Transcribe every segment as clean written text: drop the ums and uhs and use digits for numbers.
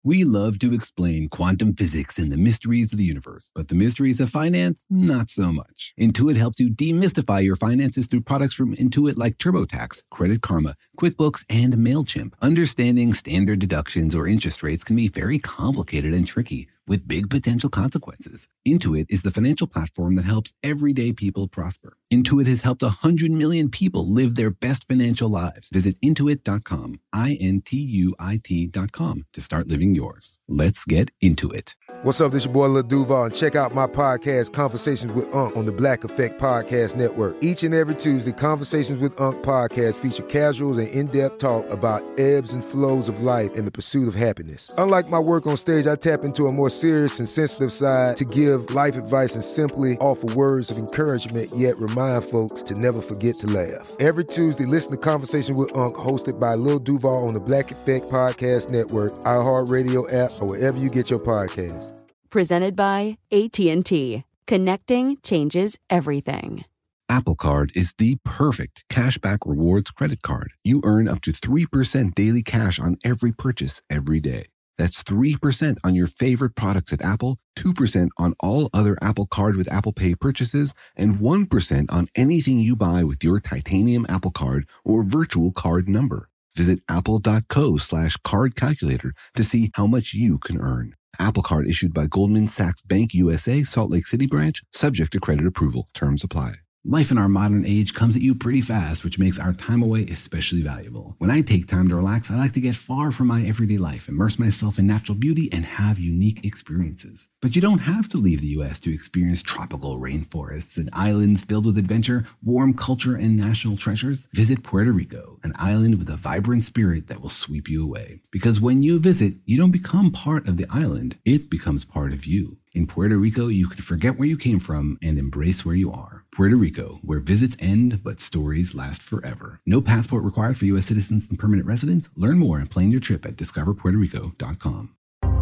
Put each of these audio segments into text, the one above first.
We love to explain quantum physics and the mysteries of the universe, but the mysteries of finance, not so much. Intuit helps you demystify your finances through products from Intuit like TurboTax, Credit Karma, QuickBooks, and MailChimp. Understanding standard deductions or interest rates can be very complicated and tricky, with big potential consequences. Intuit is the financial platform that helps everyday people prosper. Intuit has helped 100 million people live their best financial lives. Visit Intuit.com, Intuit.com, to start living yours. Let's get into it. What's up? This your boy Lil Duval, and check out my podcast, Conversations with Unc, on the Black Effect Podcast Network. Each and every Tuesday, Conversations with Unc podcast feature casuals and in-depth talk about ebbs and flows of life and the pursuit of happiness. Unlike my work on stage, I tap into a more serious and sensitive side to give life advice and simply offer words of encouragement, yet remind folks to never forget to laugh. Every Tuesday, listen to Conversation with Unc, hosted by Lil Duval on the Black Effect Podcast Network, iHeartRadio app, or wherever you get your podcasts. Presented by AT&T. Connecting changes everything. Apple Card is the perfect cashback rewards credit card. You earn up to 3% daily cash on every purchase every day. That's 3% on your favorite products at Apple, 2% on all other Apple Card with Apple Pay purchases, and 1% on anything you buy with your titanium Apple Card or virtual card number. Visit apple.co/card calculator to see how much you can earn. Apple Card issued by Goldman Sachs Bank USA, Salt Lake City branch, subject to credit approval. Terms apply. Life in our modern age comes at you pretty fast, which makes our time away especially valuable. When I take time to relax, I like to get far from my everyday life, immerse myself in natural beauty, and have unique experiences. But you don't have to leave the U.S. to experience tropical rainforests and islands filled with adventure, warm culture, and national treasures. Visit Puerto Rico, an island with a vibrant spirit that will sweep you away. Because when you visit, you don't become part of the island, it becomes part of you. In Puerto Rico, you can forget where you came from and embrace where you are. Puerto Rico, where visits end but stories last forever. No passport required for U.S. citizens and permanent residents. Learn more and plan your trip at discoverpuertorico.com.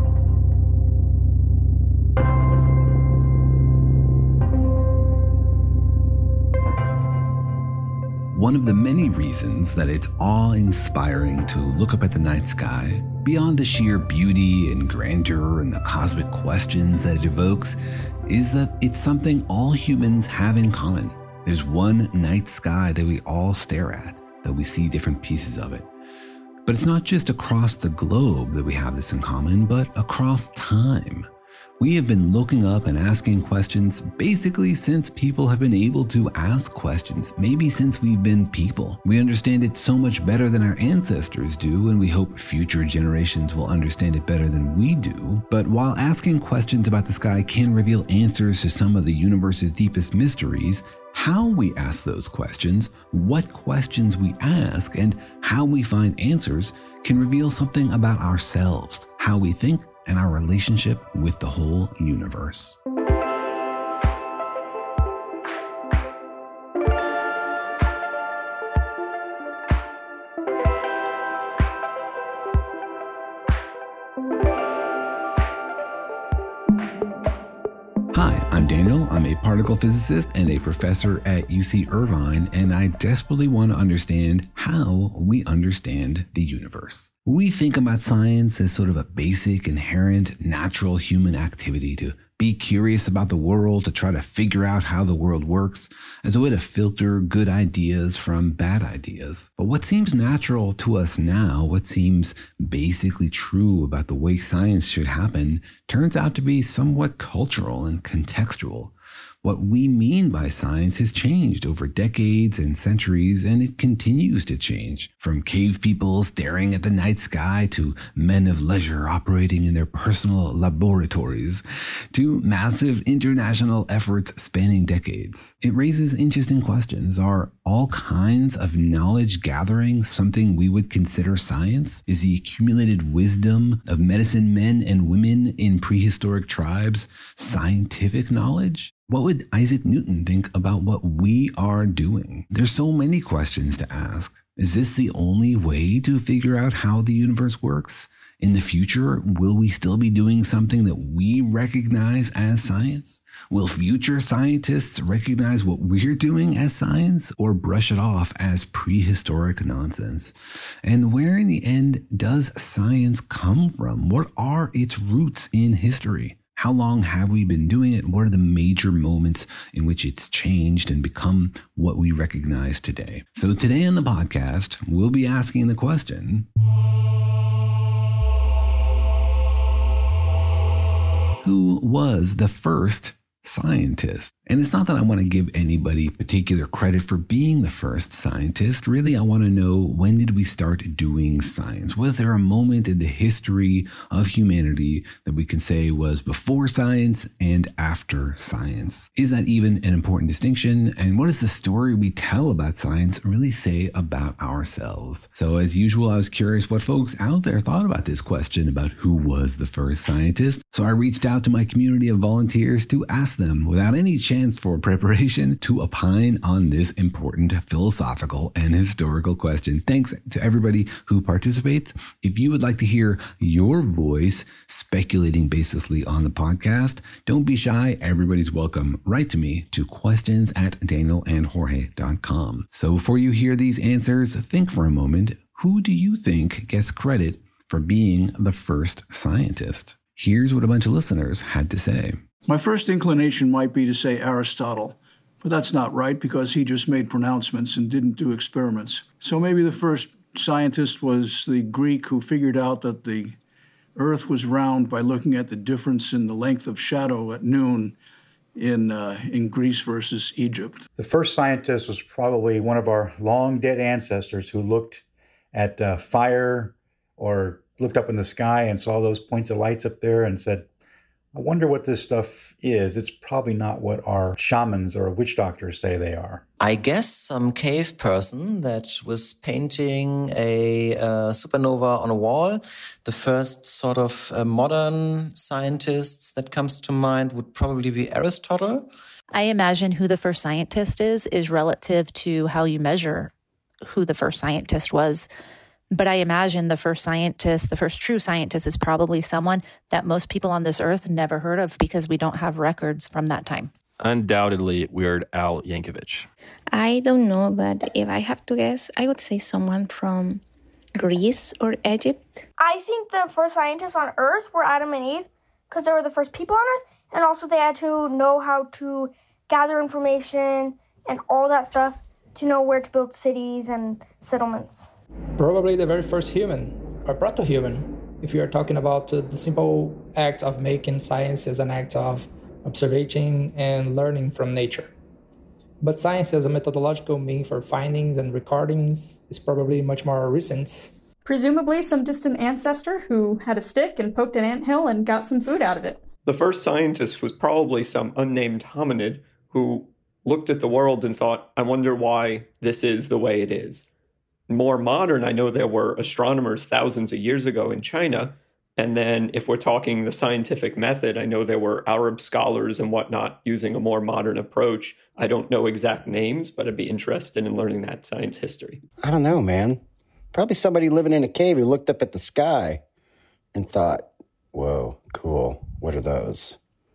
One of the many reasons that it's awe-inspiring to look up at the night sky, beyond the sheer beauty and grandeur and the cosmic questions that it evokes, is that it's something all humans have in common. There's one night sky that we all stare at, that we see different pieces of it. But it's not just across the globe that we have this in common, but across time. We have been looking up and asking questions basically since people have been able to ask questions, maybe since we've been people. We understand it so much better than our ancestors do, and we hope future generations will understand it better than we do. But while asking questions about the sky can reveal answers to some of the universe's deepest mysteries, how we ask those questions, what questions we ask, and how we find answers can reveal something about ourselves, how we think, and our relationship with the whole universe. Hi, I'm Daniel. I'm a particle physicist and a professor at UC Irvine, and I desperately want to understand how we understand the universe. We think about science as sort of a basic, inherent, natural human activity to be curious about the world, to try to figure out how the world works, as a way to filter good ideas from bad ideas. But what seems natural to us now, what seems basically true about the way science should happen, turns out to be somewhat cultural and contextual. What we mean by science has changed over decades and centuries, and it continues to change. From cave people staring at the night sky to men of leisure operating in their personal laboratories to massive international efforts spanning decades. It raises interesting questions. Are all kinds of knowledge gathering something we would consider science? Is the accumulated wisdom of medicine men and women in prehistoric tribes scientific knowledge? What would Isaac Newton think about what we are doing? There's so many questions to ask. Is this the only way to figure out how the universe works? In the future, will we still be doing something that we recognize as science? Will future scientists recognize what we're doing as science or brush it off as prehistoric nonsense? And where in the end does science come from? What are its roots in history? How long have we been doing it? What are the major moments in which it's changed and become what we recognize today? So today on the podcast, we'll be asking the question, who was the first scientist? And it's not that I want to give anybody particular credit for being the first scientist. Really, I want to know, when did we start doing science? Was there a moment in the history of humanity that we can say was before science and after science? Is that even an important distinction? And what does the story we tell about science really say about ourselves? So as usual, I was curious what folks out there thought about this question about who was the first scientist. So I reached out to my community of volunteers to ask them, without any chance for preparation, to opine on this important philosophical and historical question. Thanks to everybody who participates. If you would like to hear your voice speculating baselessly on the podcast, don't be shy. Everybody's welcome. Write to me to questions@danielandjorge.com. So before you hear these answers, think for a moment. Who do you think gets credit for being the first scientist? Here's what a bunch of listeners had to say. My first inclination might be to say Aristotle, but that's not right because he just made pronouncements and didn't do experiments. So maybe the first scientist was the Greek who figured out that the Earth was round by looking at the difference in the length of shadow at noon in Greece versus Egypt. The first scientist was probably one of our long dead ancestors who looked at fire or looked up in the sky and saw those points of lights up there and said, I wonder what this stuff is. It's probably not what our shamans or witch doctors say they are. I guess some cave person that was painting a supernova on a wall. The first sort of modern scientists that comes to mind would probably be Aristotle. I imagine who the first scientist is relative to how you measure who the first scientist was. But I imagine the first scientist, the first true scientist, is probably someone that most people on this earth never heard of because we don't have records from that time. Undoubtedly, Weird Al Yankovic. I don't know, but if I have to guess, I would say someone from Greece or Egypt. I think the first scientists on Earth were Adam and Eve because they were the first people on Earth, and also they had to know how to gather information and all that stuff to know where to build cities and settlements. Probably the very first human, or proto-human, if you are talking about the simple act of making science as an act of observing and learning from nature. But science as a methodological mean for findings and recordings is probably much more recent. Presumably some distant ancestor who had a stick and poked an anthill and got some food out of it. The first scientist was probably some unnamed hominid who looked at the world and thought, I wonder why this is the way it is. More modern, I know there were astronomers thousands of years ago in China. And then if we're talking the scientific method, I know there were Arab scholars and whatnot using a more modern approach. I don't know exact names, but I'd be interested in learning that science history. I don't know, man. Probably somebody living in a cave who looked up at the sky and thought, whoa, cool. What are those?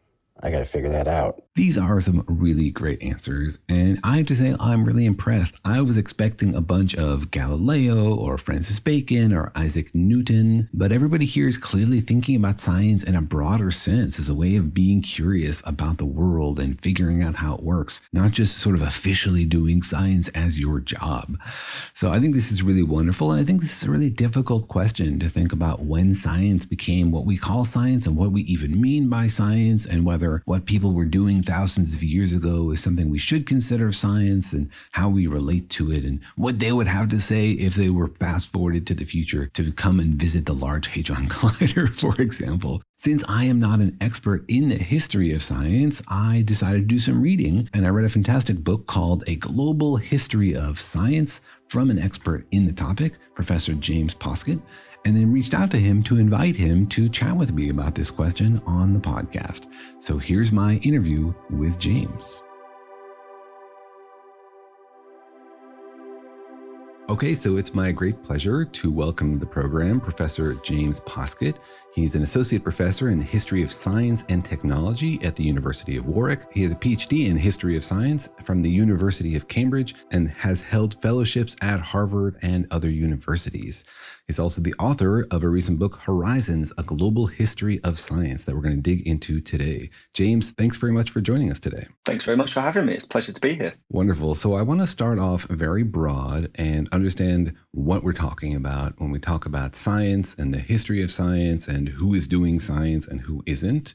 I got to figure that out. These are some really great answers, and I have to say I'm really impressed. I was expecting a bunch of Galileo or Francis Bacon or Isaac Newton, but everybody here is clearly thinking about science in a broader sense as a way of being curious about the world and figuring out how it works, not just sort of officially doing science as your job. So I think this is really wonderful, and I think this is a really difficult question to think about when science became what we call science and what we even mean by science, and whether what people were doing thousands of years ago is something we should consider science, and how we relate to it, and what they would have to say if they were fast forwarded to the future to come and visit the Large Hadron Collider, for example. Since I am not an expert in the history of science, I decided to do some reading, and I read a fantastic book called A Global History of Science from an expert in the topic, Professor James Poskett, and then reached out to him to invite him to chat with me about this question on the podcast. So here's my interview with James. Okay, so it's my great pleasure to welcome to the program Professor James Poskitt. He's an associate professor in the history of science and technology at the University of Warwick. He has a PhD in history of science from the University of Cambridge and has held fellowships at Harvard and other universities. He's also the author of a recent book, Horizons, A Global History of Science, that we're going to dig into today. James, thanks very much for joining us today. Thanks very much for having me. It's a pleasure to be here. Wonderful. So I want to start off very broad and understand what we're talking about when we talk about science and the history of science and who is doing science and who isn't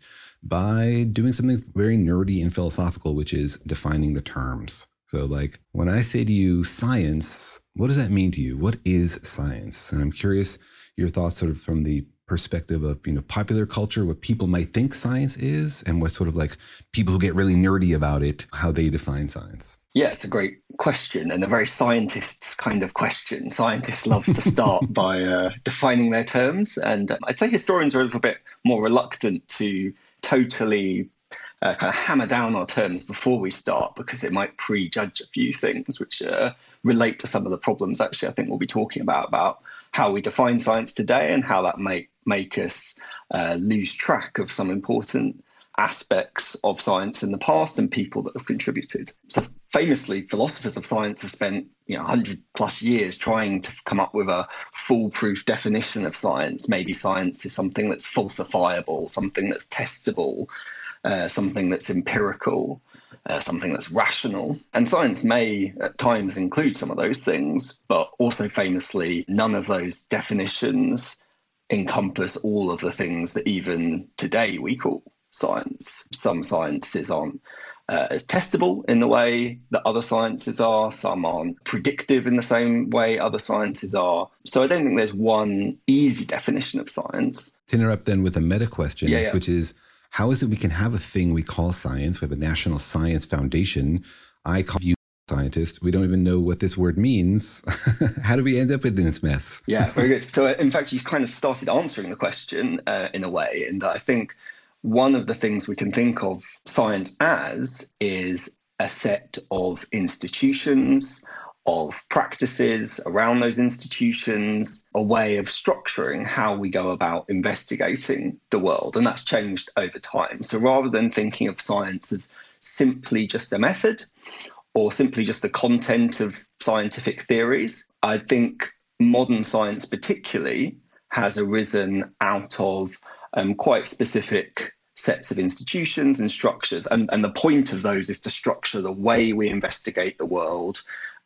by doing something very nerdy and philosophical, which is defining the terms. So like when I say to you science, what does that mean to you? What is science? And I'm curious your thoughts sort of from the perspective of, popular culture, what people might think science is, and what sort of like people who get really nerdy about it, how they define science. Yeah, it's a great question and a very scientists kind of question. Scientists love to start by defining their terms. And I'd say historians are a little bit more reluctant to totally kind of hammer down our terms before we start, because it might prejudge a few things which relate to some of the problems actually I think we'll be talking about how we define science today and how that might make us lose track of some important aspects of science in the past and people that have contributed. So famously, philosophers of science have spent 100 plus years trying to come up with a foolproof definition of science. Maybe science is something that's falsifiable, something that's testable, something that's empirical, something that's rational. And science may at times include some of those things, but also famously, none of those definitions encompass all of the things that even today we call science. Some sciences aren't as testable in the way that other sciences are. Some aren't predictive in the same way other sciences are. So I don't think there's one easy definition of science. To interrupt then with a meta question, which is, how is it we can have a thing we call science? We have a National Science Foundation. I call you scientist. We don't even know what this word means. How do we end up in this mess? Yeah, very good. So in fact, you've kind of started answering the question in a way. And I think one of the things we can think of science as is a set of institutions, of practices around those institutions, a way of structuring how we go about investigating the world. And that's changed over time. So rather than thinking of science as simply just a method or simply just the content of scientific theories, I think modern science particularly has arisen out of quite specific sets of institutions and structures. And the point of those is to structure the way we investigate the world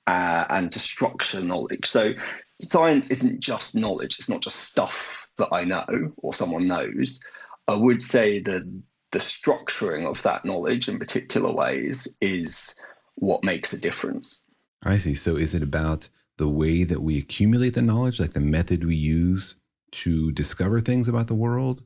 and to structure knowledge. So science isn't just knowledge. It's not just stuff that I know or someone knows. I would say that the structuring of that knowledge in particular ways is what makes a difference. I see. So is it about the way that we accumulate the knowledge, like the method we use to discover things about the world,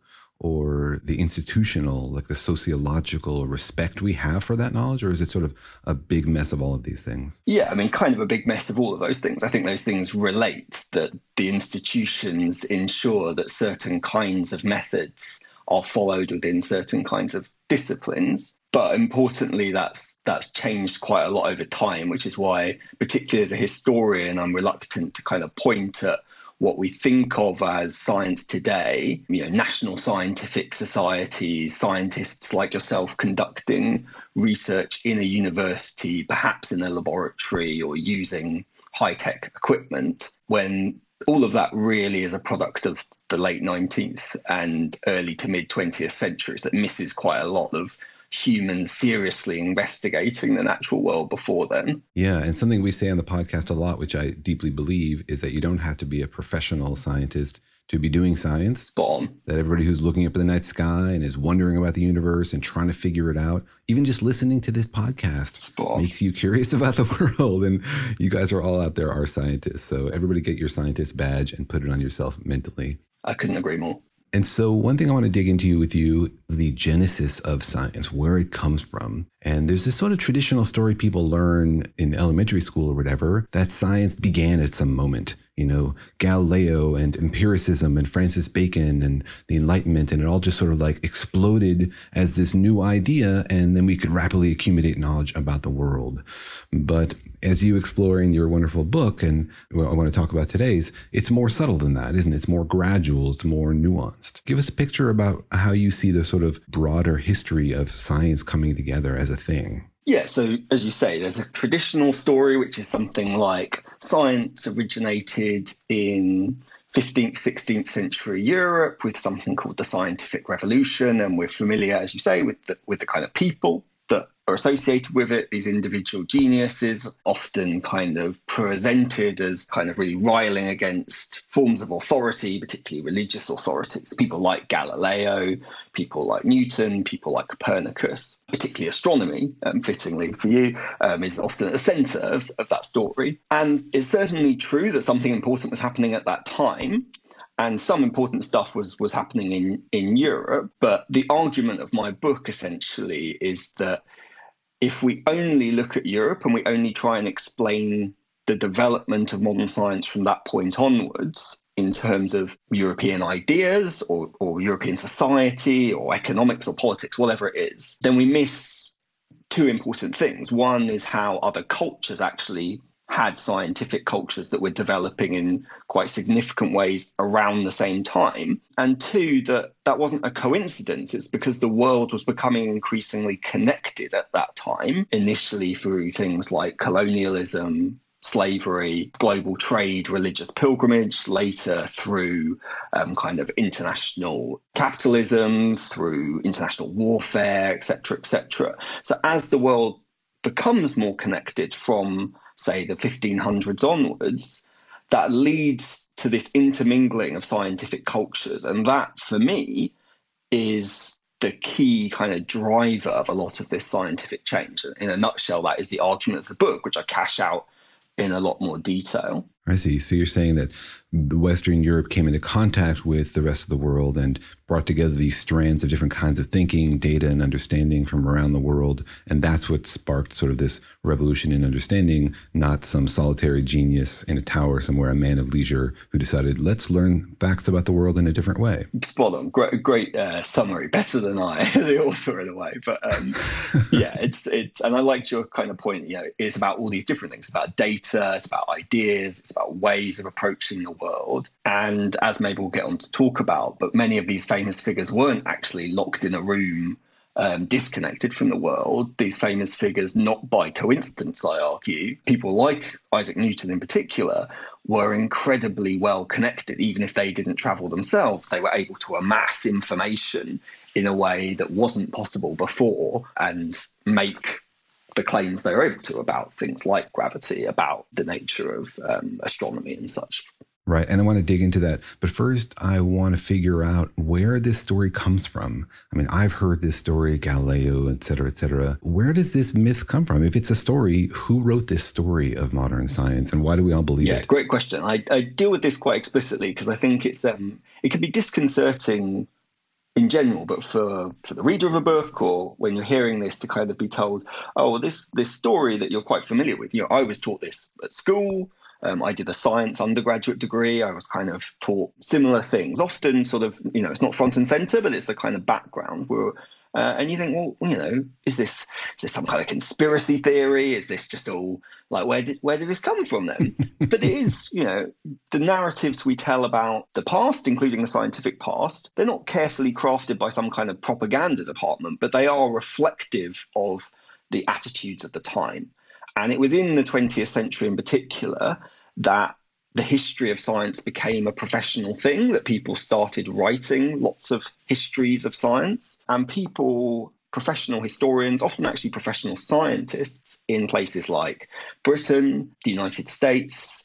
or the institutional, like the sociological respect we have for that knowledge? Or is it sort of a big mess of all of these things? Yeah, I mean, kind of a big mess of all of those things. I think those things relate, that the institutions ensure that certain kinds of methods are followed within certain kinds of disciplines. But importantly, that's changed quite a lot over time, which is why, particularly as a historian, I'm reluctant to kind of point at what we think of as science today, national scientific societies, scientists like yourself conducting research in a university, perhaps in a laboratory or using high-tech equipment, when all of that really is a product of the late 19th and early to mid 20th centuries that misses quite a lot of humans seriously investigating the natural world before then. Yeah, and something we say on the podcast a lot, which I deeply believe, is that you don't have to be a professional scientist to be doing science. Spot on. That everybody who's looking up at the night sky and is wondering about the universe and trying to figure it out, even just listening to this podcast makes you curious about the world. And you guys are all out there are scientists. So everybody get your scientist badge and put it on yourself mentally. I couldn't agree more. And so one thing I want to dig into with you, the genesis of science, where it comes from. And there's this sort of traditional story people learn in elementary school or whatever, that science began at some moment. Galileo and empiricism and Francis Bacon and the Enlightenment, and it all just sort of like exploded as this new idea, and then we could rapidly accumulate knowledge about the world. But as you explore in your wonderful book, and what I want to talk about today's, it's more subtle than that, isn't it? It's more gradual, it's more nuanced. Give us a picture about how you see the sort of broader history of science coming together as a thing. Yeah, so as you say, there's a traditional story, which is something like science originated in 15th, 16th century Europe with something called the Scientific Revolution. And we're familiar, as you say, with the kind of people that are associated with it, these individual geniuses, often kind of presented as kind of really riling against forms of authority, particularly religious authorities. People like Galileo, people like Newton, people like Copernicus, particularly astronomy, fittingly for you, is often at the centre of that story. And it's certainly true that something important was happening at that time. And some important stuff was happening in Europe. But the argument of my book, essentially, is that if we only look at Europe and we only try and explain the development of modern science from that point onwards in terms of European ideas or European society or economics or politics, whatever it is, then we miss two important things. One is how other cultures actually had scientific cultures that were developing in quite significant ways around the same time. And two, that wasn't a coincidence. It's because the world was becoming increasingly connected at that time, initially through things like colonialism, slavery, global trade, religious pilgrimage, later through kind of international capitalism, through international warfare, et cetera, So as the world becomes more connected from, say, the 1500s onwards, that leads to this intermingling of scientific cultures. And that, for me, is the key kind of driver of a lot of this scientific change. In a nutshell, that is the argument of the book, which I cash out in a lot more detail. I see. So you're saying that the Western Europe came into contact with the rest of the world and brought together these strands of different kinds of thinking, data, and understanding from around the world. And that's what sparked sort of this revolution in understanding, not some solitary genius in a tower somewhere, a man of leisure who decided, let's learn facts about the world in a different way. Spot on. Great summary. Better than I, the author, in a way. But yeah, it's and I liked your kind of point. It's about all these different things. It's about data, it's about ideas, it's about ways of approaching the world. And as maybe we'll get on to talk about, but many of these famous figures weren't actually locked in a room, disconnected from the world. These famous figures, not by coincidence, I argue, people like Isaac Newton in particular, were incredibly well connected. Even if they didn't travel themselves, they were able to amass information in a way that wasn't possible before and make the claims they were able to about things like gravity, about the nature of astronomy and such. Right. And I want to dig into that. But first, I want to figure out where this story comes from. I mean, I've heard this story, Galileo, et cetera, et cetera. Where does this myth come from? If it's a story, who wrote this story of modern science and why do we all believe it? Yeah, great question. I deal with this quite explicitly because I think it can be disconcerting in general, but for the reader of a book or when you're hearing this to kind of be told, oh, well, this story that you're quite familiar with, I was taught this at school. I did a science undergraduate degree. I was kind of taught similar things, often sort of, it's not front and center, but it's the kind of background where, and you think, well, is this some kind of conspiracy theory? Is this just all like, where did this come from then? But it is, the narratives we tell about the past, including the scientific past, they're not carefully crafted by some kind of propaganda department, but they are reflective of the attitudes of the time. And it was in the 20th century in particular that the history of science became a professional thing, that people started writing lots of histories of science. And professional historians, often actually professional scientists in places like Britain, the United States,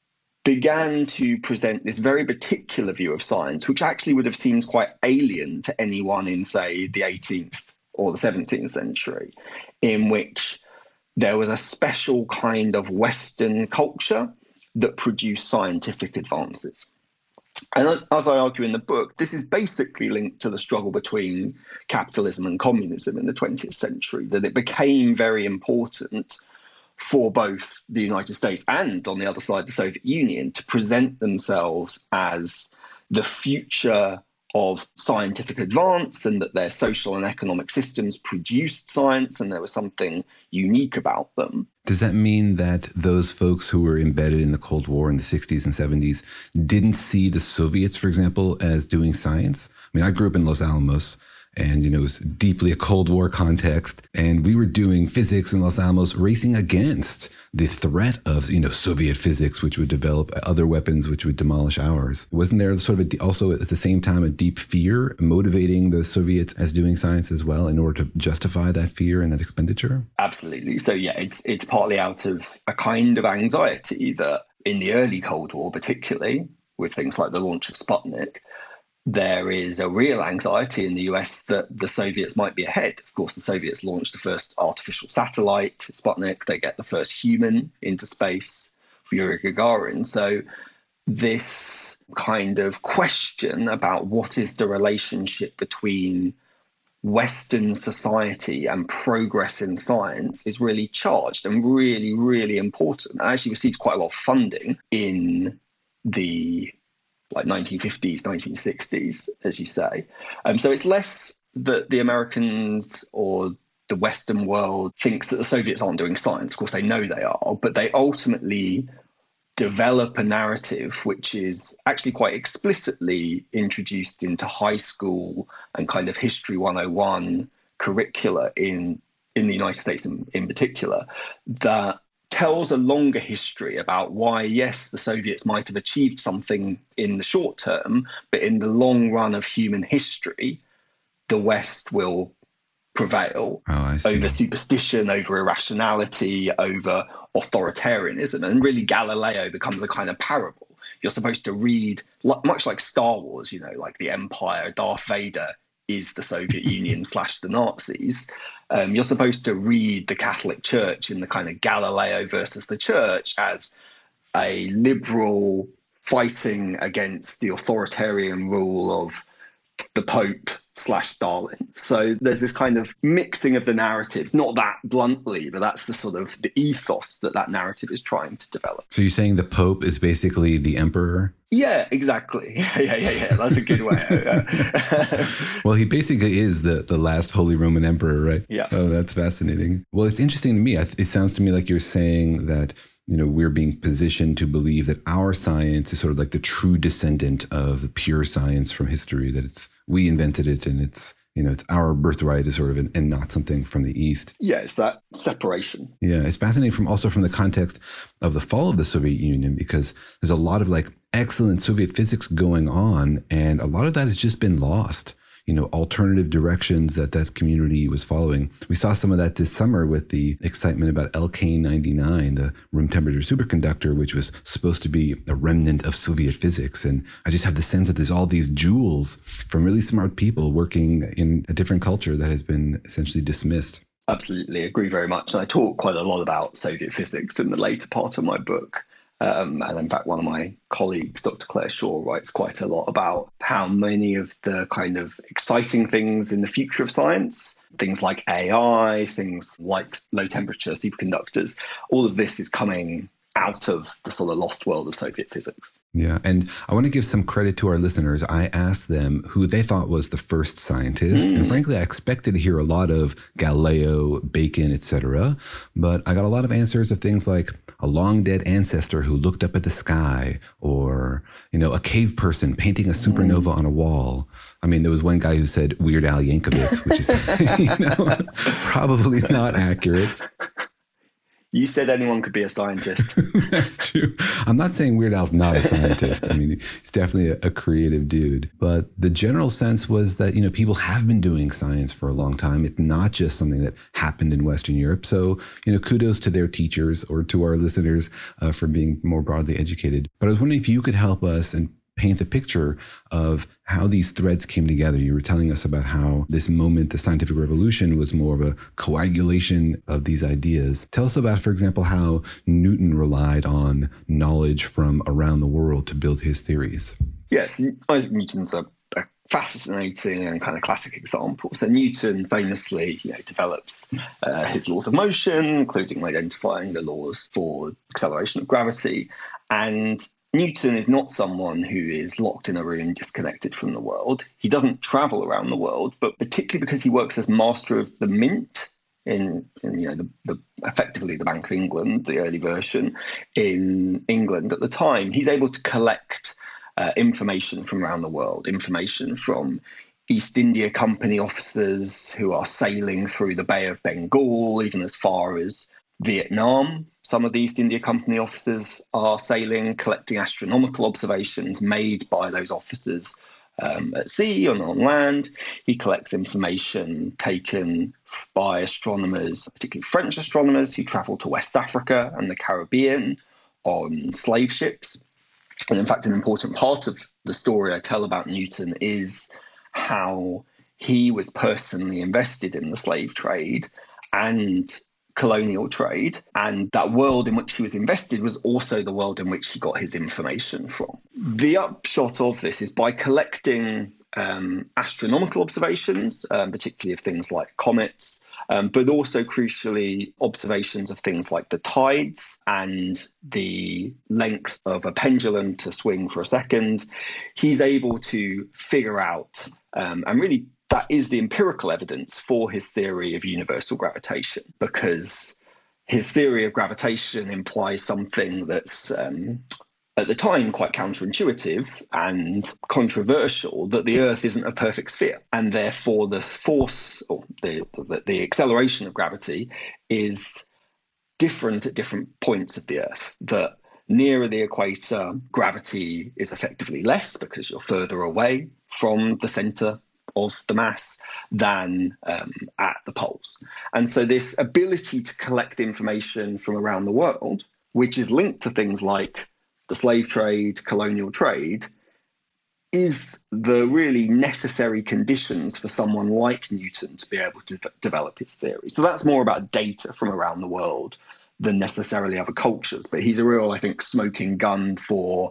began to present this very particular view of science, which actually would have seemed quite alien to anyone in, say, the 18th or the 17th century, in which there was a special kind of Western culture that produced scientific advances. And as I argue in the book, this is basically linked to the struggle between capitalism and communism in the 20th century, that it became very important for both the United States and, on the other side, the Soviet Union, to present themselves as the future of scientific advance, and that their social and economic systems produced science and there was something unique about them. Does that mean that those folks who were embedded in the Cold War in the 60s and 70s didn't see the Soviets, for example, as doing science? I mean, I grew up in Los Alamos, and, it was deeply a Cold War context. And we were doing physics in Los Alamos, racing against the threat of, Soviet physics, which would develop other weapons which would demolish ours. Wasn't there sort of also at the same time a deep fear motivating the Soviets as doing science as well in order to justify that fear and that expenditure? Absolutely. So, yeah, it's partly out of a kind of anxiety that in the early Cold War, particularly with things like the launch of Sputnik, there is a real anxiety in the US that the Soviets might be ahead. Of course, the Soviets launched the first artificial satellite, Sputnik. They get the first human into space, Yuri Gagarin. So this kind of question about what is the relationship between Western society and progress in science is really charged and really, really important. And actually received quite a lot of funding in the 1950s, 1960s, as you say. So it's less that the Americans or the Western world thinks that the Soviets aren't doing science. Of course, they know they are, but they ultimately develop a narrative which is actually quite explicitly introduced into high school and kind of History 101 curricula in the United States in particular, that tells a longer history about why, yes, the Soviets might have achieved something in the short term, but in the long run of human history, the West will prevail over superstition, over irrationality, over authoritarianism. And really, Galileo becomes a kind of parable. You're supposed to read, much like Star Wars, like the Empire, Darth Vader is the Soviet Union / the Nazis. You're supposed to read the Catholic Church in the kind of Galileo versus the Church as a liberal fighting against the authoritarian rule of the Pope / Stalin. So there's this kind of mixing of the narratives, not that bluntly, but that's the sort of the ethos that narrative is trying to develop. So you're saying the Pope is basically the emperor? Yeah, exactly. Yeah. That's a good way. Well, he basically is the last Holy Roman Emperor, right? Yeah. Oh, that's fascinating. Well, it's interesting to me. It sounds to me like you're saying that, we're being positioned to believe that our science is sort of like the true descendant of the pure science from history, that we invented it and it's our birthright is sort of and not something from the East. Yeah, it's that separation. Yeah, it's fascinating from the context of the fall of the Soviet Union, because there's a lot of excellent Soviet physics going on, and a lot of that has just been lost. Alternative directions that community was following. We saw some of that this summer with the excitement about LK99, the room temperature superconductor, which was supposed to be a remnant of Soviet physics. And I just have the sense that there's all these jewels from really smart people working in a different culture that has been essentially dismissed. Absolutely, agree very much. And I talk quite a lot about Soviet physics in the later part of my book. And in fact, one of my colleagues, Dr. Claire Shaw, writes quite a lot about how many of the kind of exciting things in the future of science, things like AI, things like low temperature superconductors, all of this is coming out of the sort of lost world of Soviet physics. Yeah. And I want to give some credit to our listeners. I asked them who they thought was the first scientist. And frankly, I expected to hear a lot of Galileo, Bacon, etc. But I got a lot of answers of things like a long dead ancestor who looked up at the sky, or, a cave person painting a supernova on a wall. I mean, there was one guy who said Weird Al Yankovic, which is, probably not accurate. You said anyone could be a scientist. That's true. I'm not saying Weird Al's not a scientist. I mean, he's definitely a creative dude. But the general sense was that, people have been doing science for a long time. It's not just something that happened in Western Europe. So, kudos to their teachers or to our listeners for being more broadly educated. But I was wondering if you could help us and paint the picture of how these threads came together. You were telling us about how this moment, the scientific revolution, was more of a coagulation of these ideas. Tell us about, for example, how Newton relied on knowledge from around the world to build his theories. Yes, Isaac Newton's a fascinating and kind of classic examples. So Newton famously, develops his laws of motion, including identifying the laws for acceleration of gravity. And Newton is not someone who is locked in a room, disconnected from the world. He doesn't travel around the world, but particularly because he works as master of the mint in effectively the Bank of England, the early version in England at the time, he's able to collect information from around the world, information from East India Company officers who are sailing through the Bay of Bengal, even as far as Vietnam. Some of the East India Company officers are sailing, collecting astronomical observations made by those officers at sea and on land. He collects information taken by astronomers, particularly French astronomers, who travel to West Africa and the Caribbean on slave ships. And in fact, an important part of the story I tell about Newton is how he was personally invested in the slave trade and colonial trade, and that world in which he was invested was also the world in which he got his information from. The upshot of this is by collecting astronomical observations, particularly of things like comets, but also crucially observations of things like the tides and the length of a pendulum to swing for a second. He's able to figure out, and really that is the empirical evidence for his theory of universal gravitation, because his theory of gravitation implies something that's at the time quite counterintuitive and controversial, that the Earth isn't a perfect sphere, and therefore the force or the acceleration of gravity is different at different points of the Earth. That nearer the equator, gravity is effectively less because you're further away from the centre of the mass than at the poles. And so this ability to collect information from around the world, which is linked to things like the slave trade, colonial trade, is the really necessary conditions for someone like Newton to be able to develop his theory. So that's more about data from around the world than necessarily other cultures. But he's a real, I think, smoking gun for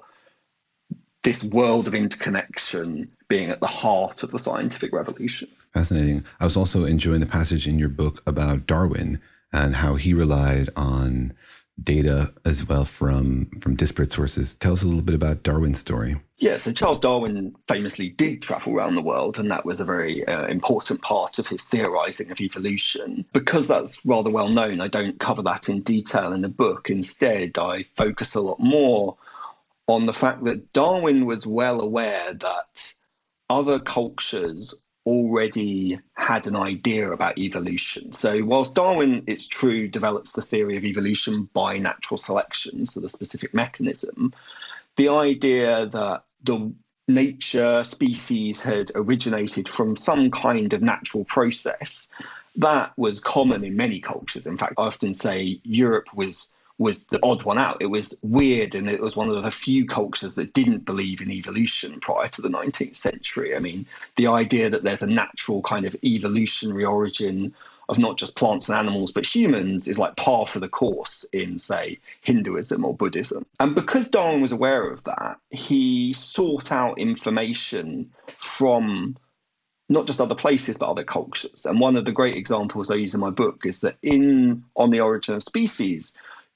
this world of interconnection being at the heart of the scientific revolution. Fascinating. I was also enjoying the passage in your book about Darwin and how he relied on data as well from disparate sources. Tell us a little bit about Darwin's story. Yeah, so Charles Darwin famously did travel around the world, and that was a very important part of his theorizing of evolution. Because that's rather well known, I don't cover that in detail in the book. Instead, I focus a lot more on the fact that Darwin was well aware that other cultures already had an idea about evolution. So whilst Darwin, it's true, develops the theory of evolution by natural selection, so the specific mechanism, the idea that the nature species had originated from some kind of natural process, that was common in many cultures. In fact, I often say Europe was the odd one out. It was weird, and it was one of the few cultures that didn't believe in evolution prior to the 19th century. I mean, the idea that there's a natural kind of evolutionary origin of not just plants and animals, but humans is like par for the course in, say, Hinduism or Buddhism. And because Darwin was aware of that, he sought out information from not just other places, but other cultures. And one of the great examples I use in my book is that On the Origin of Species,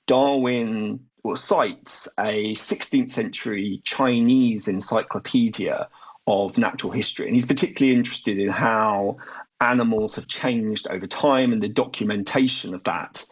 Darwin cites a 16th century Chinese encyclopedia of natural history. And he's particularly interested in how animals have changed over time and the documentation of that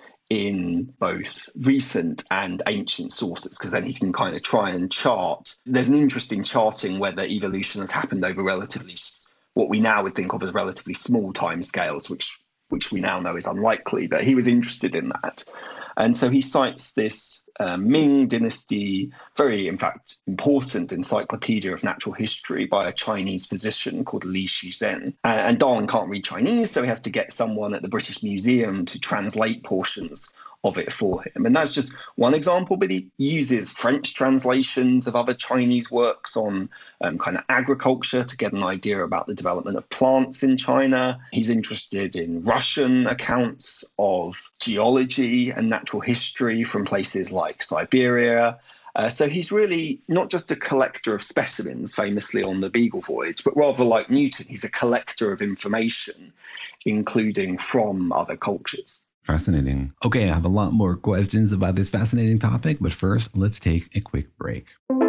in both recent and ancient sources, because then he can kind of try and chart. There's an interesting charting whether evolution has happened over relatively, what we now would think of as relatively small timescales, which we now know is unlikely, but he was interested in that. And so he cites this Ming Dynasty, very, in fact, important encyclopedia of natural history by a Chinese physician called Li Shizhen. And Darwin can't read Chinese, so he has to get someone at the British Museum to translate portions of it for him. And that's just one example, but he uses French translations of other Chinese works on kind of agriculture to get an idea about the development of plants in China. He's interested in Russian accounts of geology and natural history from places like Siberia. So he's really not just a collector of specimens, famously on the Beagle voyage, but rather like Newton, he's a collector of information, including from other cultures. Fascinating. Okay, I have a lot more questions about this fascinating topic, but first, let's take a quick break.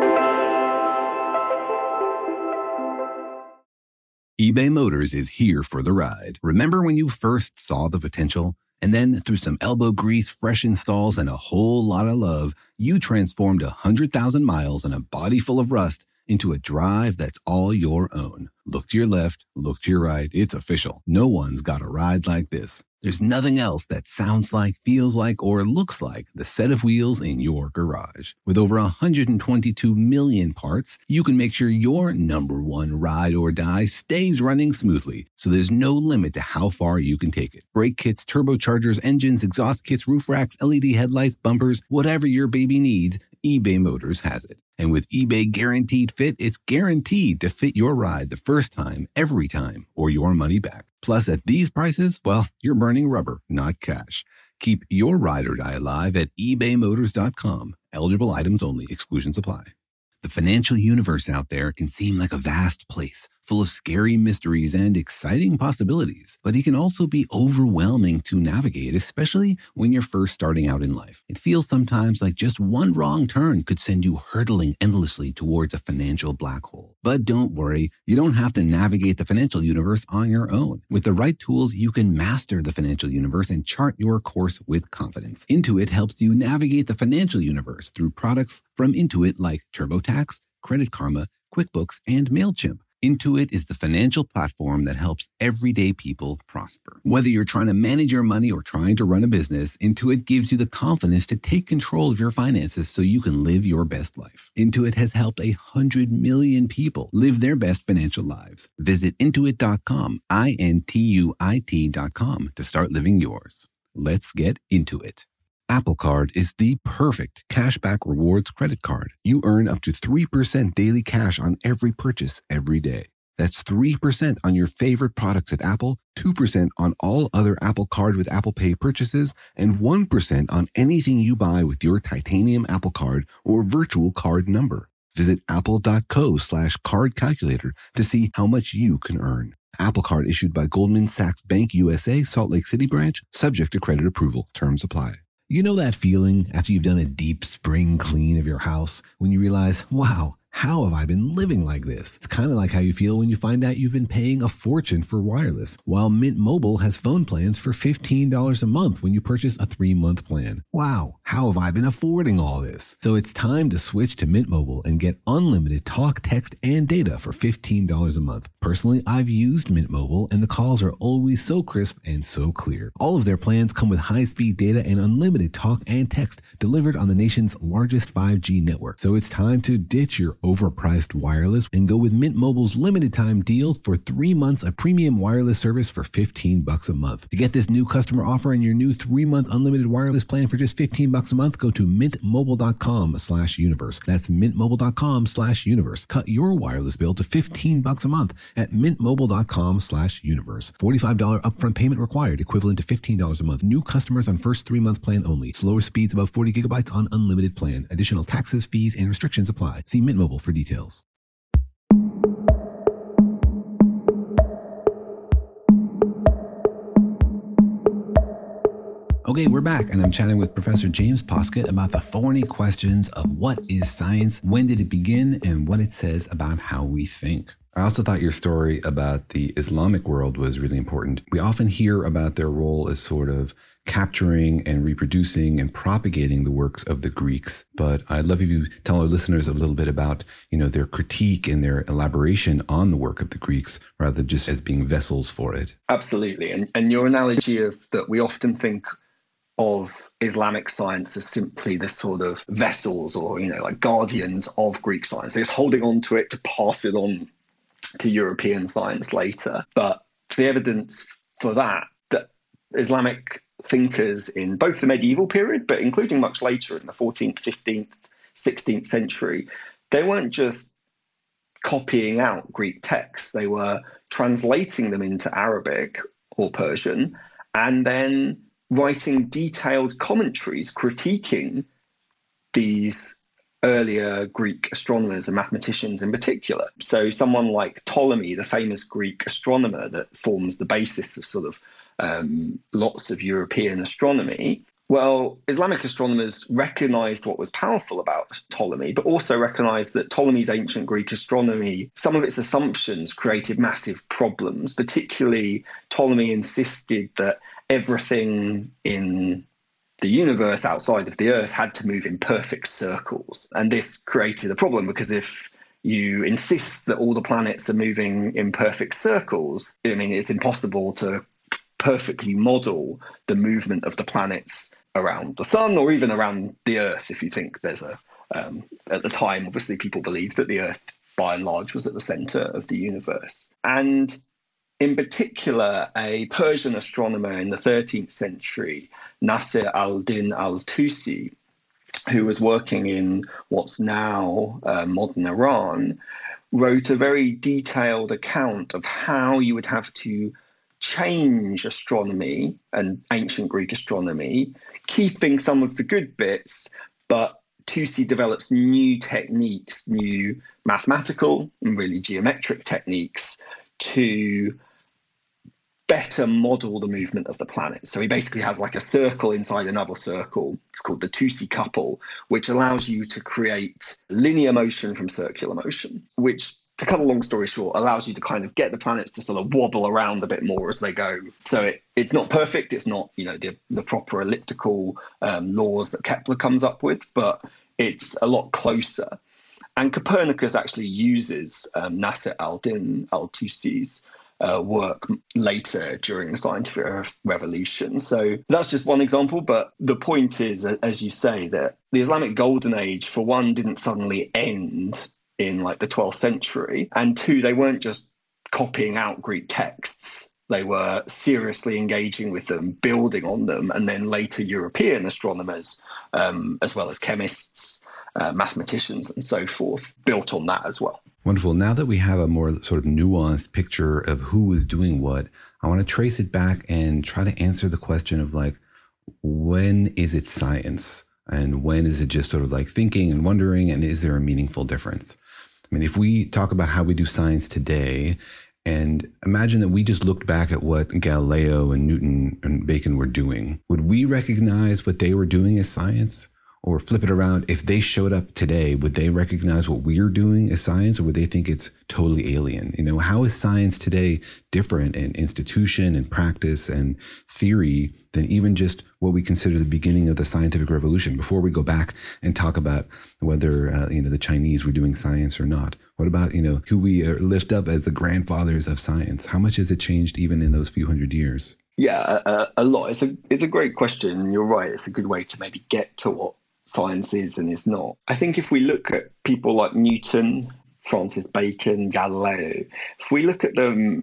eBay Motors is here for the ride. Remember when you first saw the potential? And then through some elbow grease, fresh installs, and a whole lot of love, you transformed 100,000 miles and a body full of rust into a drive that's all your own. Look to your left, look to your right. It's official. No one's got a ride like this. There's nothing else that sounds like, feels like, or looks like the set of wheels in your garage. With over 122 million parts, you can make sure your number one ride or die stays running smoothly, so there's no limit to how far you can take it. Brake kits, turbochargers, engines, exhaust kits, roof racks, LED headlights, bumpers, whatever your baby needs, eBay Motors has it. And with eBay Guaranteed Fit, it's guaranteed to fit your ride the first time, every time, or your money back. Plus, at these prices, well, you're burning rubber, not cash. Keep your ride or die alive at ebaymotors.com. Eligible items only. Exclusions apply. The financial universe out there can seem like a vast place, full of scary mysteries and exciting possibilities, but it can also be overwhelming to navigate, especially when you're first starting out in life. It feels sometimes like just one wrong turn could send you hurtling endlessly towards a financial black hole. But don't worry, you don't have to navigate the financial universe on your own. With the right tools, you can master the financial universe and chart your course with confidence. Intuit helps you navigate the financial universe through products from Intuit like TurboTax, Credit Karma, QuickBooks, and MailChimp. Intuit is the financial platform that helps everyday people prosper. Whether you're trying to manage your money or trying to run a business, Intuit gives you the confidence to take control of your finances so you can live your best life. Intuit has helped 100 million people live their best financial lives. Visit Intuit.com, Intuit.com, to start living yours. Let's get into it. Apple Card is the perfect cashback rewards credit card. You earn up to 3% daily cash on every purchase every day. That's 3% on your favorite products at Apple, 2% on all other Apple Card with Apple Pay purchases, and 1% on anything you buy with your titanium Apple Card or virtual card number. Visit apple.co/card calculator to see how much you can earn. Apple Card issued by Goldman Sachs Bank USA, Salt Lake City branch, subject to credit approval. Terms apply. You know that feeling after you've done a deep spring clean of your house when you realize, wow, how have I been living like this? It's kind of like how you feel when you find out you've been paying a fortune for wireless, while Mint Mobile has phone plans for $15 a month when you purchase a 3-month plan. Wow, how have I been affording all this? So it's time to switch to Mint Mobile and get unlimited talk, text, and data for $15 a month. Personally, I've used Mint Mobile, and the calls are always so crisp and so clear. All of their plans come with high-speed data and unlimited talk and text delivered on the nation's largest 5G network. So it's time to ditch your overpriced wireless and go with Mint Mobile's limited time deal for 3 months of premium wireless service for $15 a month. To get this new customer offer and your new 3-month unlimited wireless plan for just $15 a month, go to mintmobile.com/universe. That's mintmobile.com/universe. Cut your wireless bill to $15 a month at mintmobile.com/universe. $45 upfront payment required, equivalent to $15 a month. New customers on first 3-month plan only. Slower speeds above 40 gigabytes on unlimited plan. Additional taxes, fees, and restrictions apply. See Mint Mobile for details. Okay, we're back, and I'm chatting with Professor James Poskett about the thorny questions of what is science, when did it begin, and what it says about how we think. I also thought your story about the Islamic world was really important. We often hear about their role as sort of capturing and reproducing and propagating the works of the Greeks. But I'd love if you tell our listeners a little bit about, their critique and their elaboration on the work of the Greeks, rather than just as being vessels for it. Absolutely. And your analogy of that we often think of Islamic science as simply the sort of vessels or, like guardians of Greek science. They're just holding on to it to pass it on to European science later. But the evidence for that Islamic thinkers in both the medieval period, but including much later in the 14th, 15th, 16th century, they weren't just copying out Greek texts. They were translating them into Arabic or Persian and then writing detailed commentaries critiquing these earlier Greek astronomers and mathematicians in particular. So someone like Ptolemy, the famous Greek astronomer that forms the basis of sort of lots of European astronomy. Well, Islamic astronomers recognized what was powerful about Ptolemy, but also recognized that Ptolemy's ancient Greek astronomy, some of its assumptions created massive problems. Particularly, Ptolemy insisted that everything in the universe outside of the Earth had to move in perfect circles. And this created a problem because if you insist that all the planets are moving in perfect circles, I mean, it's impossible to perfectly model the movement of the planets around the sun or even around the Earth. If you think there's at the time, obviously people believed that the Earth by and large was at the center of the universe. And in particular, a Persian astronomer in the 13th century, Nasir al-Din al-Tusi, who was working in what's now modern Iran, wrote a very detailed account of how you would have to change astronomy and ancient Greek astronomy, keeping some of the good bits, but Tusi develops new techniques, new mathematical and really geometric techniques to better model the movement of the planet. So he basically has like a circle inside another circle. It's called the Tusi couple, which allows you to create linear motion from circular motion, which, to cut a long story short, allows you to kind of get the planets to sort of wobble around a bit more as they go. So it's not perfect. It's not, the proper elliptical laws that Kepler comes up with, but it's a lot closer. And Copernicus actually uses Nasir al-Din al-Tusi's work later during the scientific revolution. So that's just one example. But the point is, as you say, that the Islamic Golden Age, for one, didn't suddenly end in like the 12th century. And two, they weren't just copying out Greek texts. They were seriously engaging with them, building on them. And then later European astronomers, as well as chemists, mathematicians and so forth, built on that as well. Wonderful. Now that we have a more sort of nuanced picture of who is doing what, I want to trace it back and try to answer the question of like, when is it science? And when is it just sort of like thinking and wondering? And is there a meaningful difference? I mean, if we talk about how we do science today, and imagine that we just looked back at what Galileo and Newton and Bacon were doing, would we recognize what they were doing as science? Or flip it around, if they showed up today, would they recognize what we're doing as science, or would they think it's totally alien? How is science today different in institution and practice and theory than even just what we consider the beginning of the scientific revolution, before we go back and talk about whether, the Chinese were doing science or not? What about, who we lift up as the grandfathers of science? How much has it changed even in those few hundred years? Yeah, a lot. It's a great question. You're right. It's a good way to maybe get to what science is and is not. I think if we look at people like Newton, Francis Bacon, Galileo, if we look at them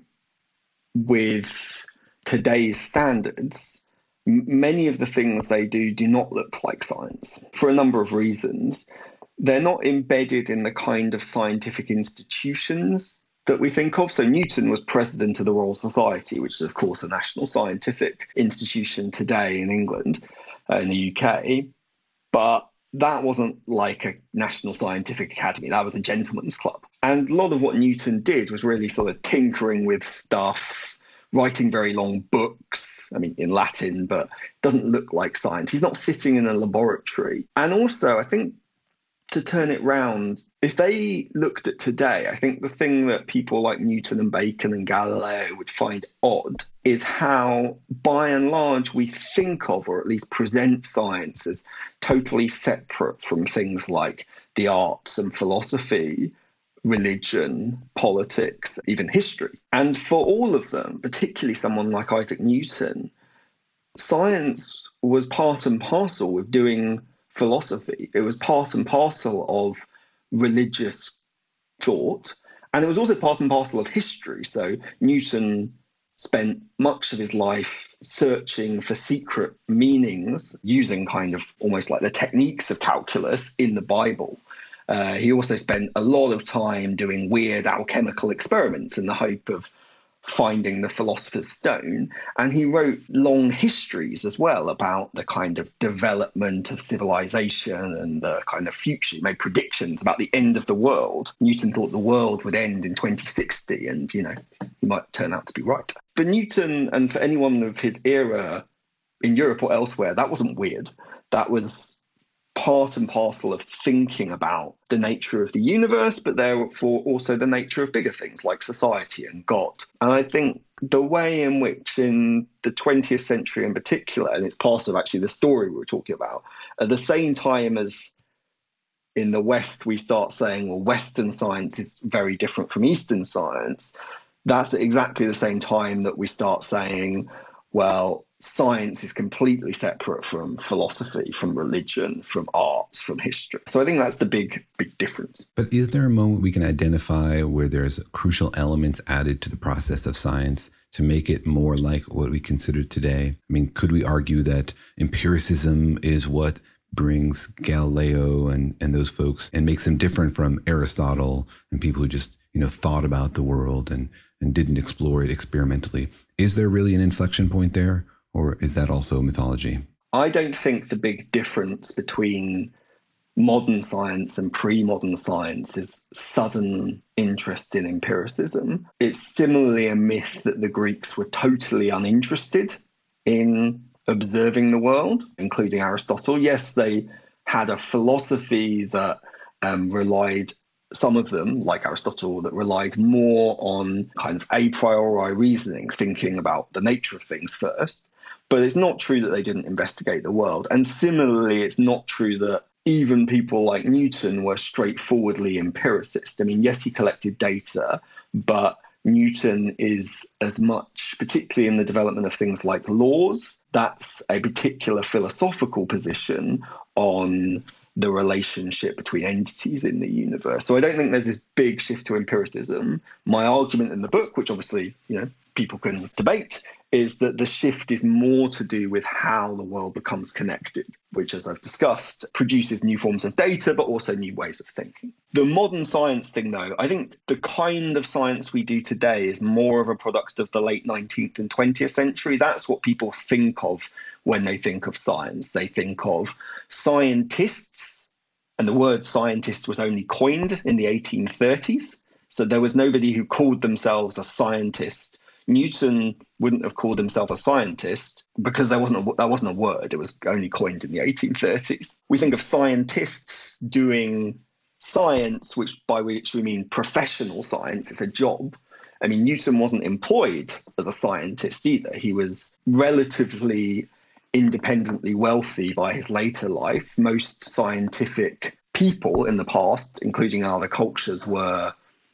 with today's standards, many of the things they do not look like science for a number of reasons. They're not embedded in the kind of scientific institutions that we think of. So Newton was president of the Royal Society, which is, of course, a national scientific institution today in England, in the UK. But that wasn't like a national scientific academy. That was a gentleman's club. And a lot of what Newton did was really sort of tinkering with stuff, writing very long books, in Latin, but doesn't look like science. He's not sitting in a laboratory. And also, I think, to turn it round, if they looked at today, I think the thing that people like Newton and Bacon and Galileo would find odd is how, by and large, we think of, or at least present science as totally separate from things like the arts and philosophy, religion, politics, even history. And for all of them, particularly someone like Isaac Newton, science was part and parcel with doing philosophy. It was part and parcel of religious thought, and it was also part and parcel of history. So Newton spent much of his life searching for secret meanings using kind of almost like the techniques of calculus in the Bible. He also spent a lot of time doing weird alchemical experiments in the hope of finding the Philosopher's Stone. And he wrote long histories as well about the kind of development of civilization and the kind of future. He made predictions about the end of the world. Newton thought the world would end in 2060, and, he might turn out to be right. For Newton, and for anyone of his era in Europe or elsewhere, that wasn't weird. That was part and parcel of thinking about the nature of the universe, but therefore also the nature of bigger things like society and God. And I think the way in which in the 20th century in particular, and it's part of actually the story we were talking about, at the same time as in the West we start saying, well, Western science is very different from Eastern science, that's at exactly the same time that we start saying, well, science is completely separate from philosophy, from religion, from arts, from history. So I think that's the big difference. But is there a moment we can identify where there's crucial elements added to the process of science to make it more like what we consider today? I mean, could we argue that empiricism is what brings Galileo and those folks and makes them different from Aristotle and people who just, thought about the world and didn't explore it experimentally? Is there really an inflection point there? Or is that also mythology? I don't think the big difference between modern science and pre-modern science is sudden interest in empiricism. It's similarly a myth that the Greeks were totally uninterested in observing the world, including Aristotle. Yes, they had a philosophy that relied, some of them, like Aristotle, that relied more on kind of a priori reasoning, thinking about the nature of things first. But it's not true that they didn't investigate the world. And similarly, it's not true that even people like Newton were straightforwardly empiricist. I mean, yes, he collected data, but Newton is as much, particularly in the development of things like laws, that's a particular philosophical position on the relationship between entities in the universe. So I don't think there's this big shift to empiricism. My argument in the book, which obviously, people can debate, is that the shift is more to do with how the world becomes connected, which, as I've discussed, produces new forms of data, but also new ways of thinking. The modern science thing, though, I think the kind of science we do today is more of a product of the late 19th and 20th century. That's what people think of when they think of science. They think of scientists, and the word scientist was only coined in the 1830s. So there was nobody who called themselves a scientist. Newton wouldn't have called himself a scientist because that wasn't a word. It was only coined in the 1830s. We think of scientists doing science, by which we mean professional science. It's a job. I mean, Newton wasn't employed as a scientist either. He was relatively independently wealthy by his later life. Most scientific people in the past, including other cultures, were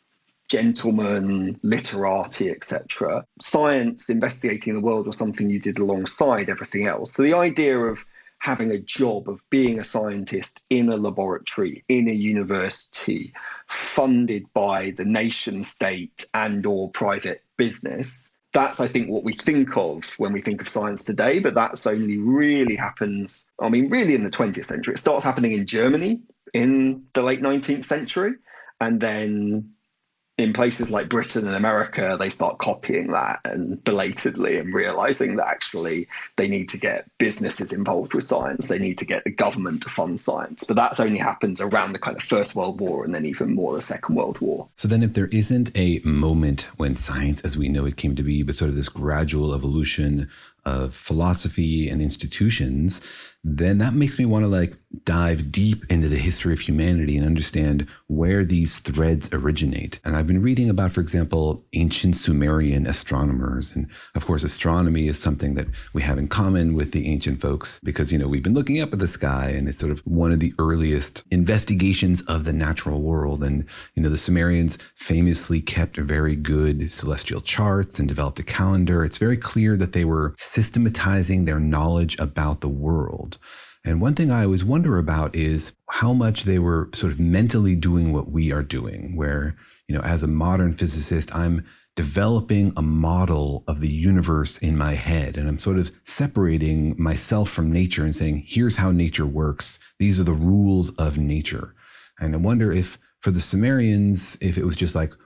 gentlemen, literati, etc. Science, investigating the world, was something you did alongside everything else. So the idea of having a job, of being a scientist in a laboratory, in a university, funded by the nation state and or private business, that's, I think, what we think of when we think of science today, but that's only really happens, really in the 20th century. It starts happening in Germany in the late 19th century, and then in places like Britain and America, they start copying that and belatedly and realizing that actually they need to get businesses involved with science. They need to get the government to fund science. But that only happens around the kind of First World War and then even more the Second World War. So then if there isn't a moment when science as we know it came to be, but sort of this gradual evolution of philosophy and institutions, then that makes me want to dive deep into the history of humanity and understand where these threads originate. And I've been reading about, for example, ancient Sumerian astronomers. And of course, astronomy is something that we have in common with the ancient folks because, we've been looking up at the sky and it's sort of one of the earliest investigations of the natural world. And, the Sumerians famously kept very good celestial charts and developed a calendar. It's very clear that they were systematizing their knowledge about the world. And one thing I always wonder about is how much they were sort of mentally doing what we are doing, where, as a modern physicist, I'm developing a model of the universe in my head. And I'm sort of separating myself from nature and saying, here's how nature works. These are the rules of nature. And I wonder if for the Sumerians, if it was just like,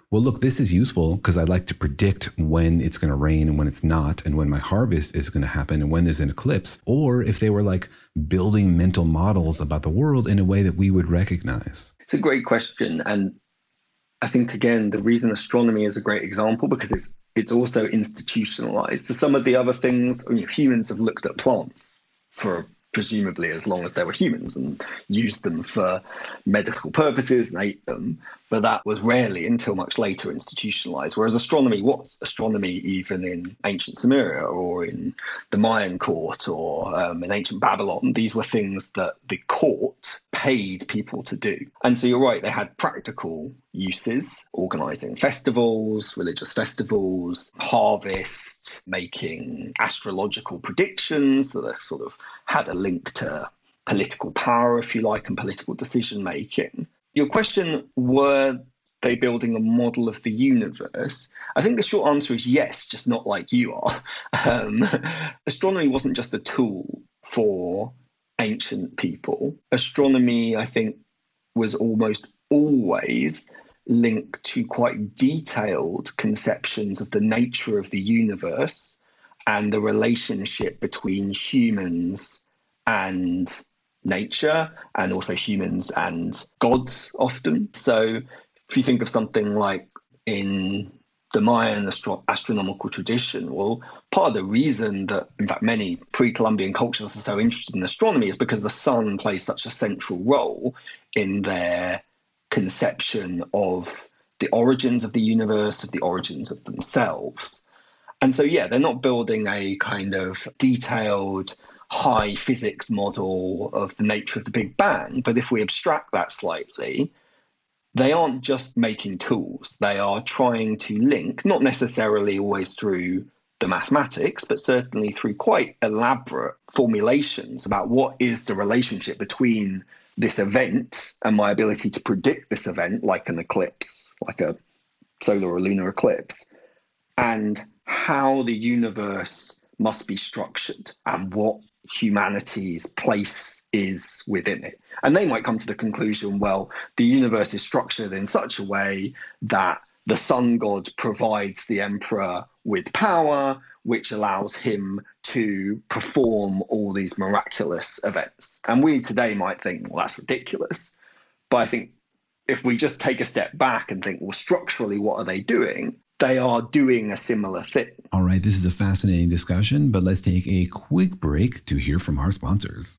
well, look, this is useful because I like to predict when it's going to rain and when it's not, and when my harvest is going to happen and when there's an eclipse. Or if they were like building mental models about the world in a way that we would recognize. It's a great question. And I think, again, the reason astronomy is a great example because it's also institutionalized. So some of the other things, humans have looked at plants for presumably as long as they were humans and used them for medical purposes and ate them. But that was rarely until much later institutionalized, whereas astronomy was. Astronomy, even in ancient Sumeria or in the Mayan court or in ancient Babylon, these were things that the court paid people to do. And so you're right, they had practical uses, organizing festivals, religious festivals, harvest, making astrological predictions that are sort of had a link to political power, if you like, and political decision making. Your question, were they building a model of the universe? I think the short answer is yes, just not like you are. Astronomy wasn't just a tool for ancient people. Astronomy, I think, was almost always linked to quite detailed conceptions of the nature of the universe and the relationship between humans and nature, and also humans and gods often. So if you think of something like in the Mayan astronomical tradition, well, part of the reason that, in fact, many pre-Columbian cultures are so interested in astronomy is because the sun plays such a central role in their conception of the origins of the universe, of the origins of themselves. And so, yeah, they're not building a kind of detailed high physics model of the nature of the Big Bang. But if we abstract that slightly, they aren't just making tools. They are trying to link, not necessarily always through the mathematics, but certainly through quite elaborate formulations about what is the relationship between this event and my ability to predict this event, like an eclipse, like a solar or lunar eclipse, and how the universe must be structured and what humanity's place is within it. And they might come to the conclusion, well, the universe is structured in such a way that the sun god provides the emperor with power, which allows him to perform all these miraculous events. And we today might think, well, that's ridiculous. But I think if we just take a step back and think, well, structurally, what are they doing? They are doing a similar thing. All right, this is a fascinating discussion, but let's take a quick break to hear from our sponsors.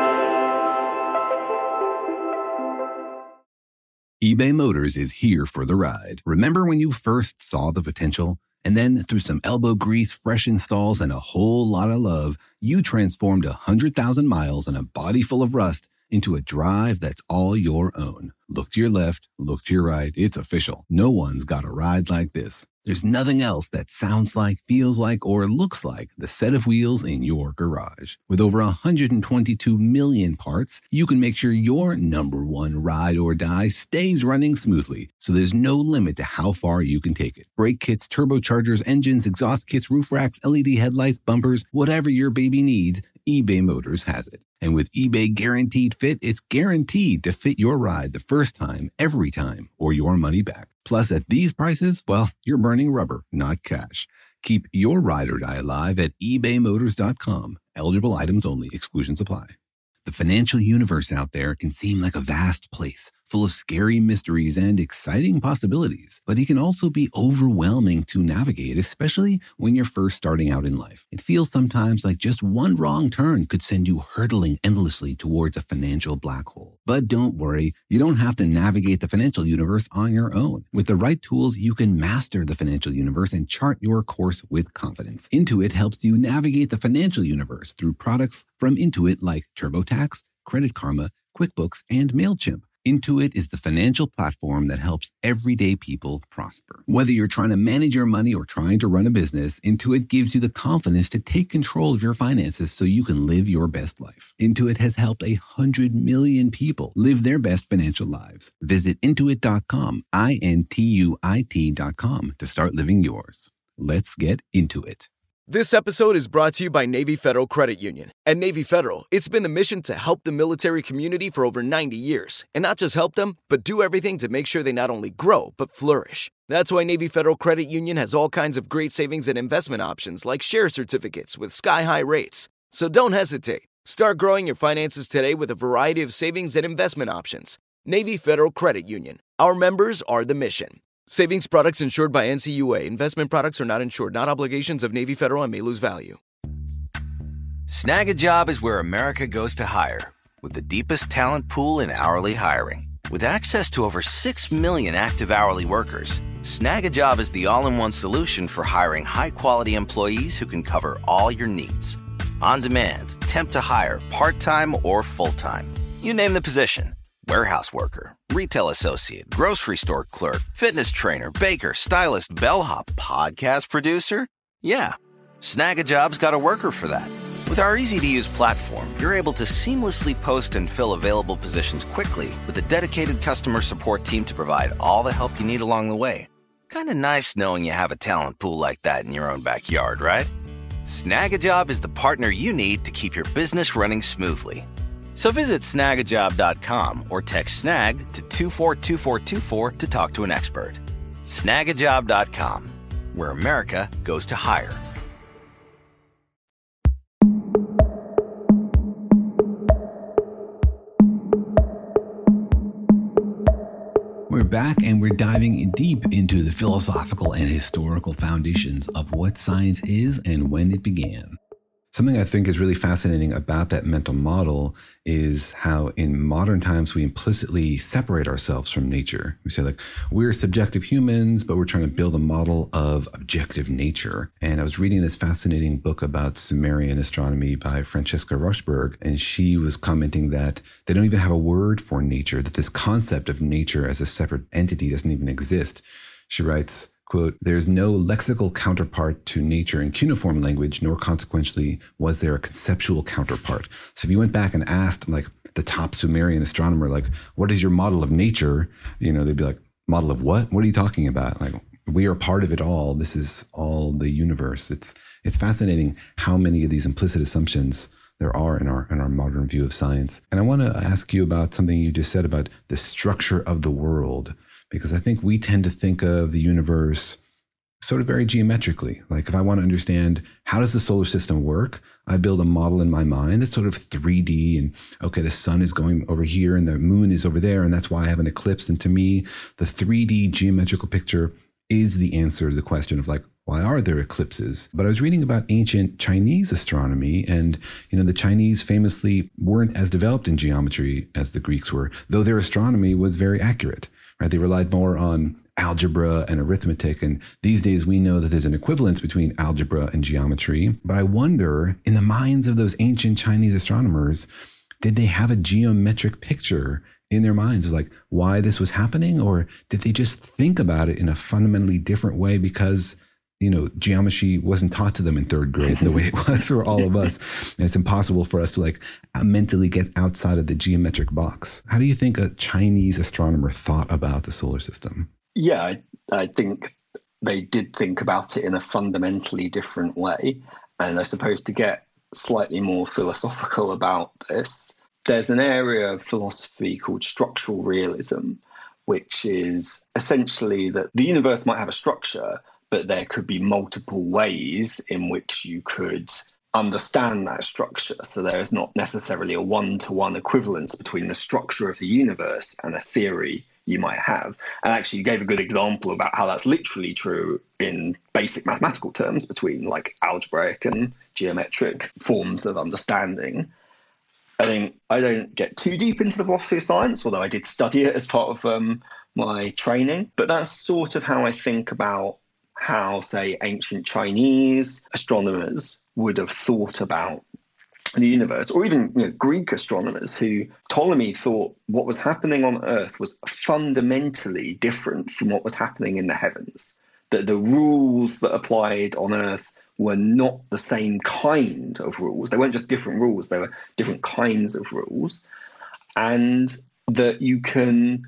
eBay Motors is here for the ride. Remember when you first saw the potential? And then through some elbow grease, fresh installs, and a whole lot of love, you transformed 100,000 miles and a body full of rust into a drive that's all your own. Look to your left, look to your right. It's official. No one's got a ride like this. There's nothing else that sounds like, feels like, or looks like the set of wheels in your garage. With over 122 million parts, you can make sure your number one ride or die stays running smoothly, so there's no limit to how far you can take it. Brake kits, turbochargers, engines, exhaust kits, roof racks, LED headlights, bumpers, whatever your baby needs, eBay Motors has it. And with eBay Guaranteed Fit, it's guaranteed to fit your ride the first time, every time, or your money back. Plus, at these prices, well, you're burning rubber, not cash. Keep your ride or die alive at ebaymotors.com. Eligible items only. Exclusions apply. The financial universe out there can seem like a vast place, full of scary mysteries and exciting possibilities, but it can also be overwhelming to navigate, especially when you're first starting out in life. It feels sometimes like just one wrong turn could send you hurtling endlessly towards a financial black hole. But don't worry, you don't have to navigate the financial universe on your own. With the right tools, you can master the financial universe and chart your course with confidence. Intuit helps you navigate the financial universe through products from Intuit like TurboTax, Credit Karma, QuickBooks, and MailChimp. Intuit is the financial platform that helps everyday people prosper. Whether you're trying to manage your money or trying to run a business, Intuit gives you the confidence to take control of your finances so you can live your best life. Intuit has helped 100 million people live their best financial lives. Visit Intuit.com, INTUIT.com to start living yours. Let's get into it. This episode is brought to you by Navy Federal Credit Union. At Navy Federal, it's been the mission to help the military community for over 90 years. And not just help them, but do everything to make sure they not only grow, but flourish. That's why Navy Federal Credit Union has all kinds of great savings and investment options like share certificates with sky-high rates. So don't hesitate. Start growing your finances today with a variety of savings and investment options. Navy Federal Credit Union. Our members are the mission. Savings products insured by NCUA. Investment products are not insured, not obligations of Navy Federal and may lose value. Snag a Job is where America goes to hire, with the deepest talent pool in hourly hiring. With access to over 6 million active hourly workers, Snag a Job is the all-in-one solution for hiring high-quality employees who can cover all your needs. On demand, temp to hire, part-time or full-time. You name the position. Warehouse worker, retail associate, grocery store clerk, fitness trainer, baker, stylist, bellhop, podcast producer. Yeah, Snag a Job's got a worker for that. With our easy-to-use platform, you're able to seamlessly post and fill available positions quickly with a dedicated customer support team to provide all the help you need along the way. Kind of nice knowing you have a talent pool like that in your own backyard, right? Snag a Job is the partner you need to keep your business running smoothly. So visit snagajob.com or text SNAG to 242424 to talk to an expert. Snagajob.com, where America goes to hire. We're back and we're diving deep into the philosophical and historical foundations of what science is and when it began. Something I think is really fascinating about that mental model is how in modern times we implicitly separate ourselves from nature. We say like, we're subjective humans, but we're trying to build a model of objective nature. And I was reading this fascinating book about Sumerian astronomy by Francesca Rochberg, and she was commenting that they don't even have a word for nature, that this concept of nature as a separate entity doesn't even exist. She writes, quote, "There's no lexical counterpart to nature in cuneiform language, nor consequently was there a conceptual counterpart." So if you went back and asked like the top Sumerian astronomer, like, what is your model of nature? They'd be like, model of what? What are you talking about? Like, we are part of it all. This is all the universe. It's fascinating how many of these implicit assumptions there are in our modern view of science. And I want to ask you about something you just said about the structure of the world. Because I think we tend to think of the universe sort of very geometrically. Like if I want to understand how does the solar system work, I build a model in my mind. It's sort of 3D and okay, the sun is going over here and the moon is over there. And that's why I have an eclipse. And to me, the 3D geometrical picture is the answer to the question of like, why are there eclipses? But I was reading about ancient Chinese astronomy and, the Chinese famously weren't as developed in geometry as the Greeks were, though their astronomy was very accurate. Right? They relied more on algebra and arithmetic. And these days we know that there's an equivalence between algebra and geometry. But I wonder, in the minds of those ancient Chinese astronomers, did they have a geometric picture in their minds of like why this was happening? Or did they just think about it in a fundamentally different way because geometry wasn't taught to them in third grade the way it was for all of us. And it's impossible for us to like mentally get outside of the geometric box. How do you think a Chinese astronomer thought about the solar system? Yeah, I think they did think about it in a fundamentally different way. And I suppose to get slightly more philosophical about this, there's an area of philosophy called structural realism, which is essentially that the universe might have a structure, but there could be multiple ways in which you could understand that structure. So there is not necessarily a one-to-one equivalence between the structure of the universe and a theory you might have. And actually, you gave a good example about how that's literally true in basic mathematical terms between like algebraic and geometric forms of understanding. I don't get too deep into the philosophy of science, although I did study it as part of my training. But that's sort of how I think about how, say, ancient Chinese astronomers would have thought about the universe, or even Greek astronomers who Ptolemy thought what was happening on Earth was fundamentally different from what was happening in the heavens, that the rules that applied on Earth were not the same kind of rules. They weren't just different rules, they were different kinds of rules. And that you can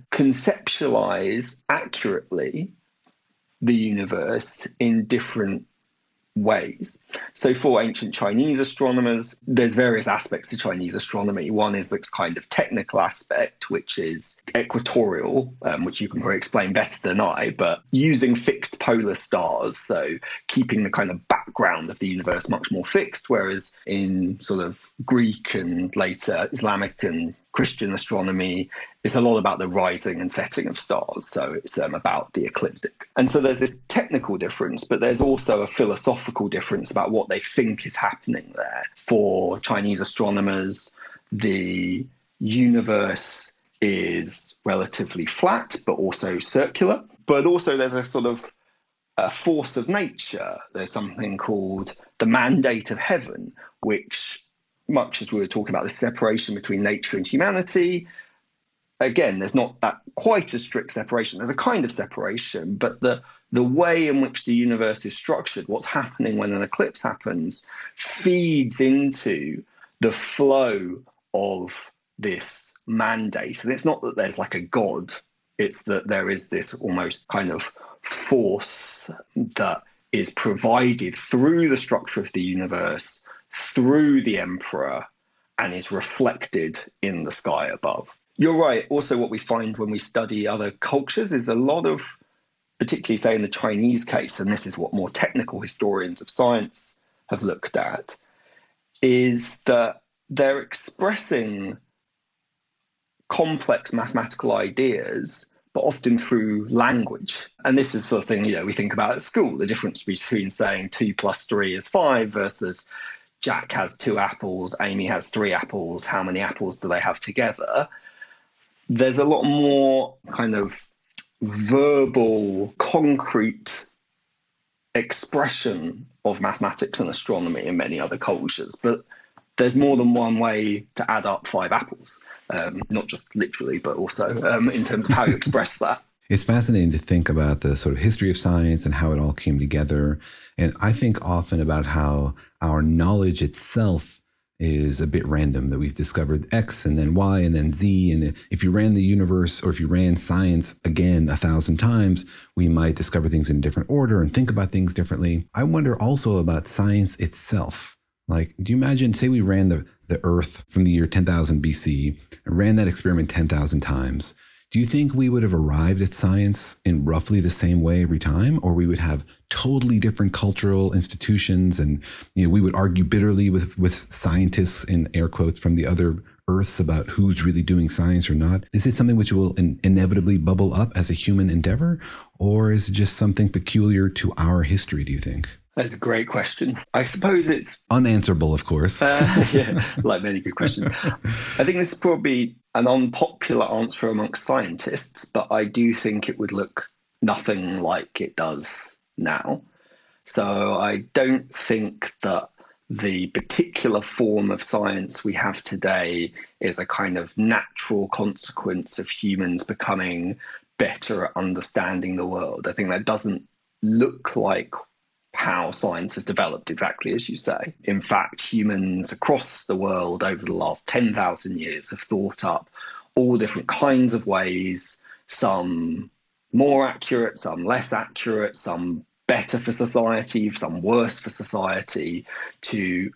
conceptualize accurately the universe in different ways. So for ancient Chinese astronomers, there's various aspects to Chinese astronomy. One is this kind of technical aspect, which is equatorial, which you can probably explain better than I, but using fixed polar stars, so keeping the kind of background of the universe much more fixed, whereas in sort of Greek and later Islamic and Christian astronomy, it's a lot about the rising and setting of stars. So it's about the ecliptic. And so there's this technical difference, but there's also a philosophical difference about what they think is happening there. For Chinese astronomers, the universe is relatively flat, but also circular. But also there's a sort of a force of nature. There's something called the mandate of heaven, which, much as we were talking about the separation between nature and humanity, again, there's not that quite a strict separation. There's a kind of separation, but the way in which the universe is structured, what's happening when an eclipse happens, feeds into the flow of this mandate. And it's not that there's like a god, it's that there is this almost kind of force that is provided through the structure of the universe, through the emperor, and is reflected in the sky above. You're right. Also, what we find when we study other cultures is a lot of, particularly say in the Chinese case, and this is what more technical historians of science have looked at, is that they're expressing complex mathematical ideas, but often through language. And this is the sort of thing, we think about at school, the difference between saying 2 + 3 is 5 versus Jack has 2 apples, Amy has 3 apples, how many apples do they have together? There's a lot more kind of verbal, concrete expression of mathematics and astronomy in many other cultures, but there's more than one way to add up 5 apples, not just literally, but also in terms of how you express that. It's fascinating to think about the sort of history of science and how it all came together. And I think often about how our knowledge itself is a bit random, that we've discovered X and then Y and then Z. And if you ran the universe, or if you ran science again 1,000 times, we might discover things in a different order and think about things differently. I wonder also about science itself. Like, do you imagine, say we ran the Earth from the year 10,000 BC and ran that experiment 10,000 times. Do you think we would have arrived at science in roughly the same way every time? Or we would have totally different cultural institutions, and we would argue bitterly with scientists, in air quotes, from the other Earths about who's really doing science or not? Is it something which will inevitably bubble up as a human endeavor? Or is it just something peculiar to our history, do you think? That's a great question. I suppose it's unanswerable, of course. Yeah, like many good questions. I think this is probably an unpopular answer amongst scientists, but I do think it would look nothing like it does now. So I don't think that the particular form of science we have today is a kind of natural consequence of humans becoming better at understanding the world. I think that doesn't look like how science has developed, exactly as you say. In fact, humans across the world over the last 10,000 years have thought up all different kinds of ways, some more accurate, some less accurate, some better for society, some worse for society, to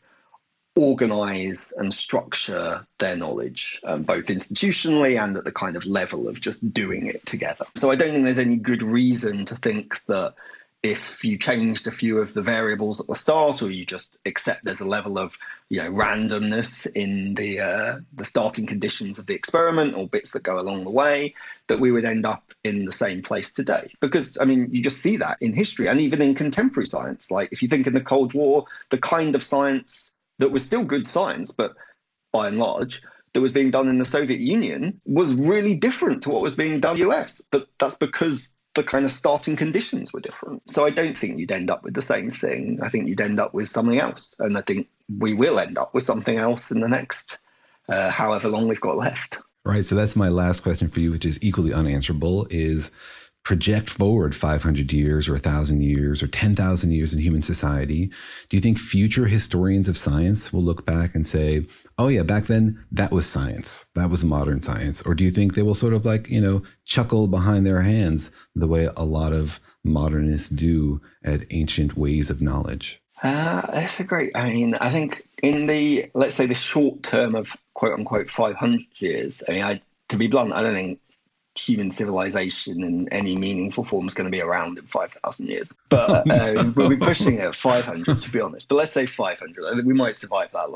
organize and structure their knowledge, both institutionally and at the kind of level of just doing it together. So I don't think there's any good reason to think that if you changed a few of the variables at the start, or you just accept there's a level of randomness in the starting conditions of the experiment or bits that go along the way, that we would end up in the same place today. Because, you just see that in history and even in contemporary science. Like, if you think in the Cold War, the kind of science that was still good science, but by and large, that was being done in the Soviet Union was really different to what was being done in the US. But that's because the kind of starting conditions were different. So I don't think you'd end up with the same thing. I think you'd end up with something else. And I think we will end up with something else in the next however long we've got left. Right. So that's my last question for you, which is equally unanswerable, is project forward 500 years or 1,000 years or 10,000 years in human society. Do you think future historians of science will look back and say, oh yeah, back then that was science, that was modern science? Or do you think they will sort of chuckle behind their hands the way a lot of modernists do at ancient ways of knowledge? That's a great, I think in the, let's say the short term of quote unquote 500 years, to be blunt, I don't think human civilization in any meaningful form is going to be around in 5,000 years. But we'll be pushing it at 500, to be honest. But let's say 500. I think we might survive that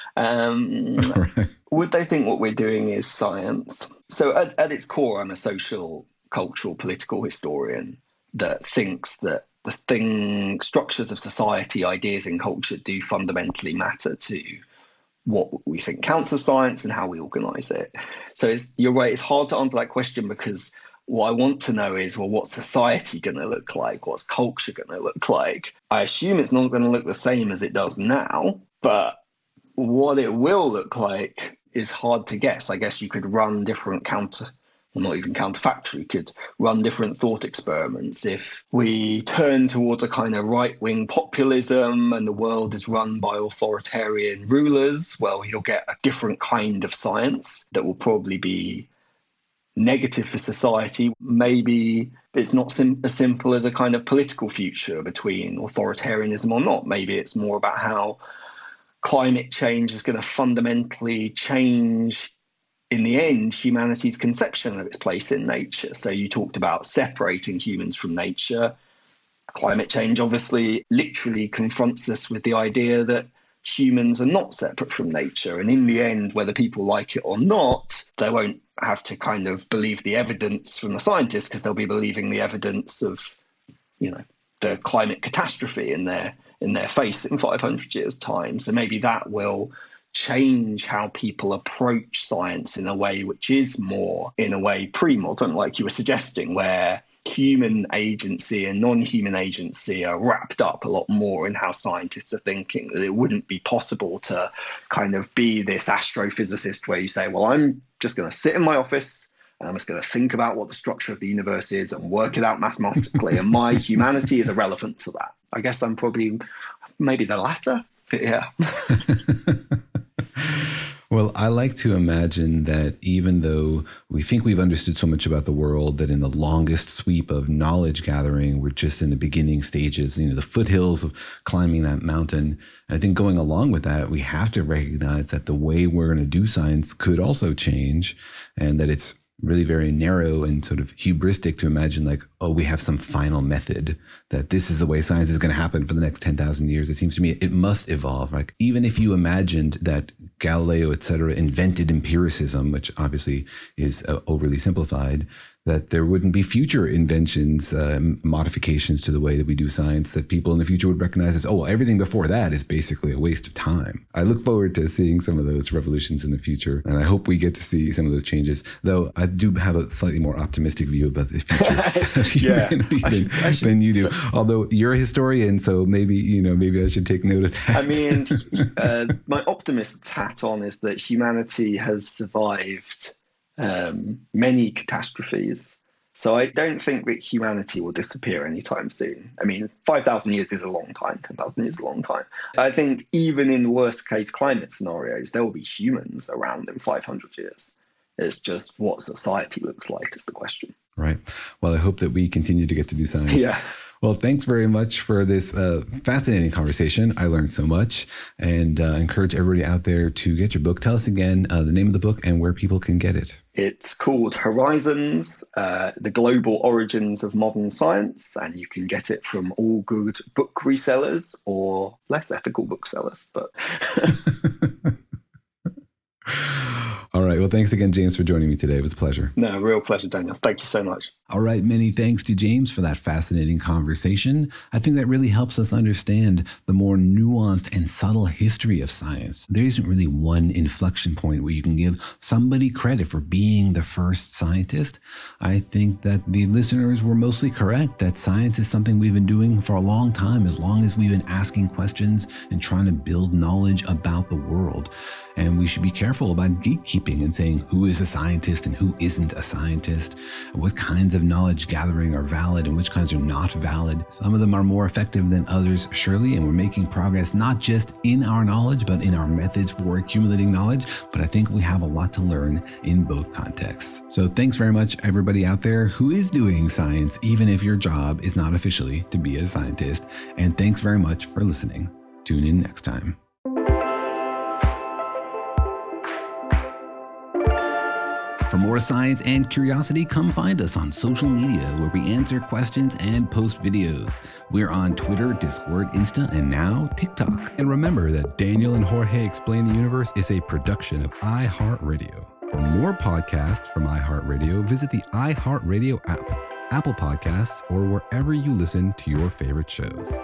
long. Would they think what we're doing is science? So at its core, I'm a social, cultural, political historian that thinks that the structures of society, ideas and culture do fundamentally matter to what we think counts as science and how we organize it. So you're right, it's hard to answer that question, because what I want to know is, well, what's society going to look like? What's culture going to look like? I assume it's not going to look the same as it does now, but what it will look like is hard to guess. I guess you could run different not even counterfactual, could run different thought experiments. If we turn towards a kind of right-wing populism and the world is run by authoritarian rulers, well, you'll get a different kind of science that will probably be negative for society. Maybe it's not as simple as a kind of political future between authoritarianism or not. Maybe it's more about how climate change is going to fundamentally change, in the end, humanity's conception of its place in nature. So you talked about separating humans from nature. Climate change obviously literally confronts us with the idea that humans are not separate from nature. And in the end, whether people like it or not, they won't have to kind of believe the evidence from the scientists, because they'll be believing the evidence of, the climate catastrophe in their face in 500 years' time. So maybe that will change how people approach science in a way which is more, in a way, pre-modern, like you were suggesting, where human agency and non-human agency are wrapped up a lot more in how scientists are thinking, that it wouldn't be possible to kind of be this astrophysicist where you say, well, I'm just going to sit in my office and I'm just going to think about what the structure of the universe is and work it out mathematically, and my humanity is irrelevant to that. I guess I'm probably maybe the latter, but yeah. Well, I like to imagine that even though we think we've understood so much about the world, that in the longest sweep of knowledge gathering, we're just in the beginning stages, the foothills of climbing that mountain. And I think going along with that, we have to recognize that the way we're going to do science could also change, and that it's really very narrow and sort of hubristic to imagine like, oh, we have some final method, that this is the way science is going to happen for the next 10,000 years. It seems to me it must evolve. Like, even if you imagined that Galileo, et cetera, invented empiricism, which obviously is overly simplified, that there wouldn't be future inventions, modifications to the way that we do science, that people in the future would recognize as, oh, well, everything before that is basically a waste of time. I look forward to seeing some of those revolutions in the future, and I hope we get to see some of those changes, though I do have a slightly more optimistic view about the future than you do. Although you're a historian, so maybe I should take note of that. I mean, my optimist's hat on is that humanity has survived many catastrophes. So I don't think that humanity will disappear anytime soon. I mean, 5,000 years is a long time, 10,000 years is a long time. I think even in worst case climate scenarios, there will be humans around in 500 years. It's just what society looks like is the question. Right. Well, I hope that we continue to get to do science. Yeah. Well, thanks very much for this fascinating conversation. I learned so much, and encourage everybody out there to get your book. Tell us again the name of the book and where people can get it. It's called Horizons, The Global Origins of Modern Science, and you can get it from all good book resellers or less ethical booksellers. But all right. Well, thanks again, James, for joining me today. It was a pleasure. No, real pleasure, Daniel. Thank you so much. All right. Many thanks to James for that fascinating conversation. I think that really helps us understand the more nuanced and subtle history of science. There isn't really one inflection point where you can give somebody credit for being the first scientist. I think that the listeners were mostly correct, that science is something we've been doing for a long time, as long as we've been asking questions and trying to build knowledge about the world. And we should be careful about gatekeeping and saying who is a scientist and who isn't a scientist, what kinds of knowledge gathering are valid and which kinds are not valid. Some of them are more effective than others, surely, and we're making progress not just in our knowledge, but in our methods for accumulating knowledge. But I think we have a lot to learn in both contexts. So thanks very much, everybody out there who is doing science, even if your job is not officially to be a scientist. And thanks very much for listening. Tune in next time. For more science and curiosity, come find us on social media where we answer questions and post videos. We're on Twitter, Discord, Insta, and now TikTok. And remember that Daniel and Jorge Explain the Universe is a production of iHeartRadio. For more podcasts from iHeartRadio, visit the iHeartRadio app, Apple Podcasts, or wherever you listen to your favorite shows.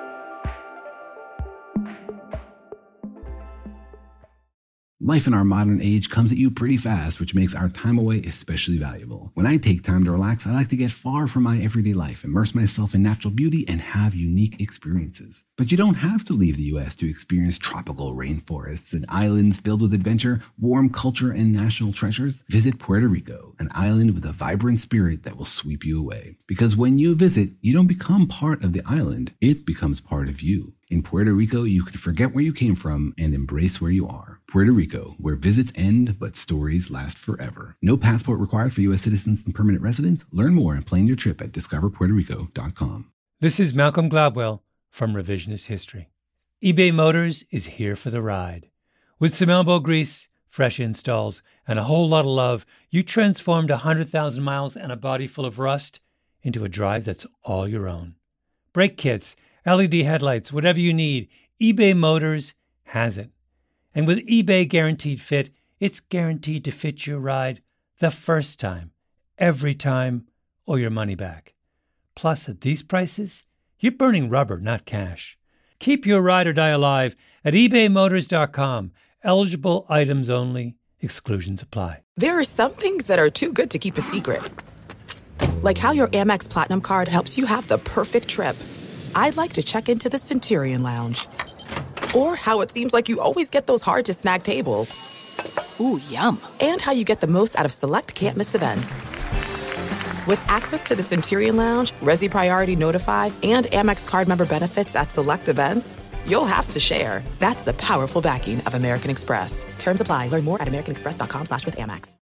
Life in our modern age comes at you pretty fast, which makes our time away especially valuable. When I take time to relax, I like to get far from my everyday life, immerse myself in natural beauty, and have unique experiences. But you don't have to leave the U.S. to experience tropical rainforests and islands filled with adventure, warm culture, and national treasures. Visit Puerto Rico, an island with a vibrant spirit that will sweep you away. Because when you visit, you don't become part of the island, it becomes part of you. In Puerto Rico, you can forget where you came from and embrace where you are. Puerto Rico, where visits end, but stories last forever. No passport required for U.S. citizens and permanent residents. Learn more and plan your trip at discoverpuertorico.com. This is Malcolm Gladwell from Revisionist History. eBay Motors is here for the ride. With some elbow grease, fresh installs, and a whole lot of love, you transformed 100,000 miles and a body full of rust into a drive that's all your own. Brake kits, LED headlights, whatever you need, eBay Motors has it. And with eBay Guaranteed Fit, it's guaranteed to fit your ride the first time, every time, or your money back. Plus, at these prices, you're burning rubber, not cash. Keep your ride or die alive at ebaymotors.com. Eligible items only. Exclusions apply. There are some things that are too good to keep a secret. Like how your Amex Platinum card helps you have the perfect trip. I'd like to check into the Centurion Lounge. Or how it seems like you always get those hard-to-snag tables. Ooh, yum. And how you get the most out of select can't-miss events. With access to the Centurion Lounge, Resi Priority Notified, and Amex card member benefits at select events, you'll have to share. That's the powerful backing of American Express. Terms apply. Learn more at americanexpress.com/withAmex.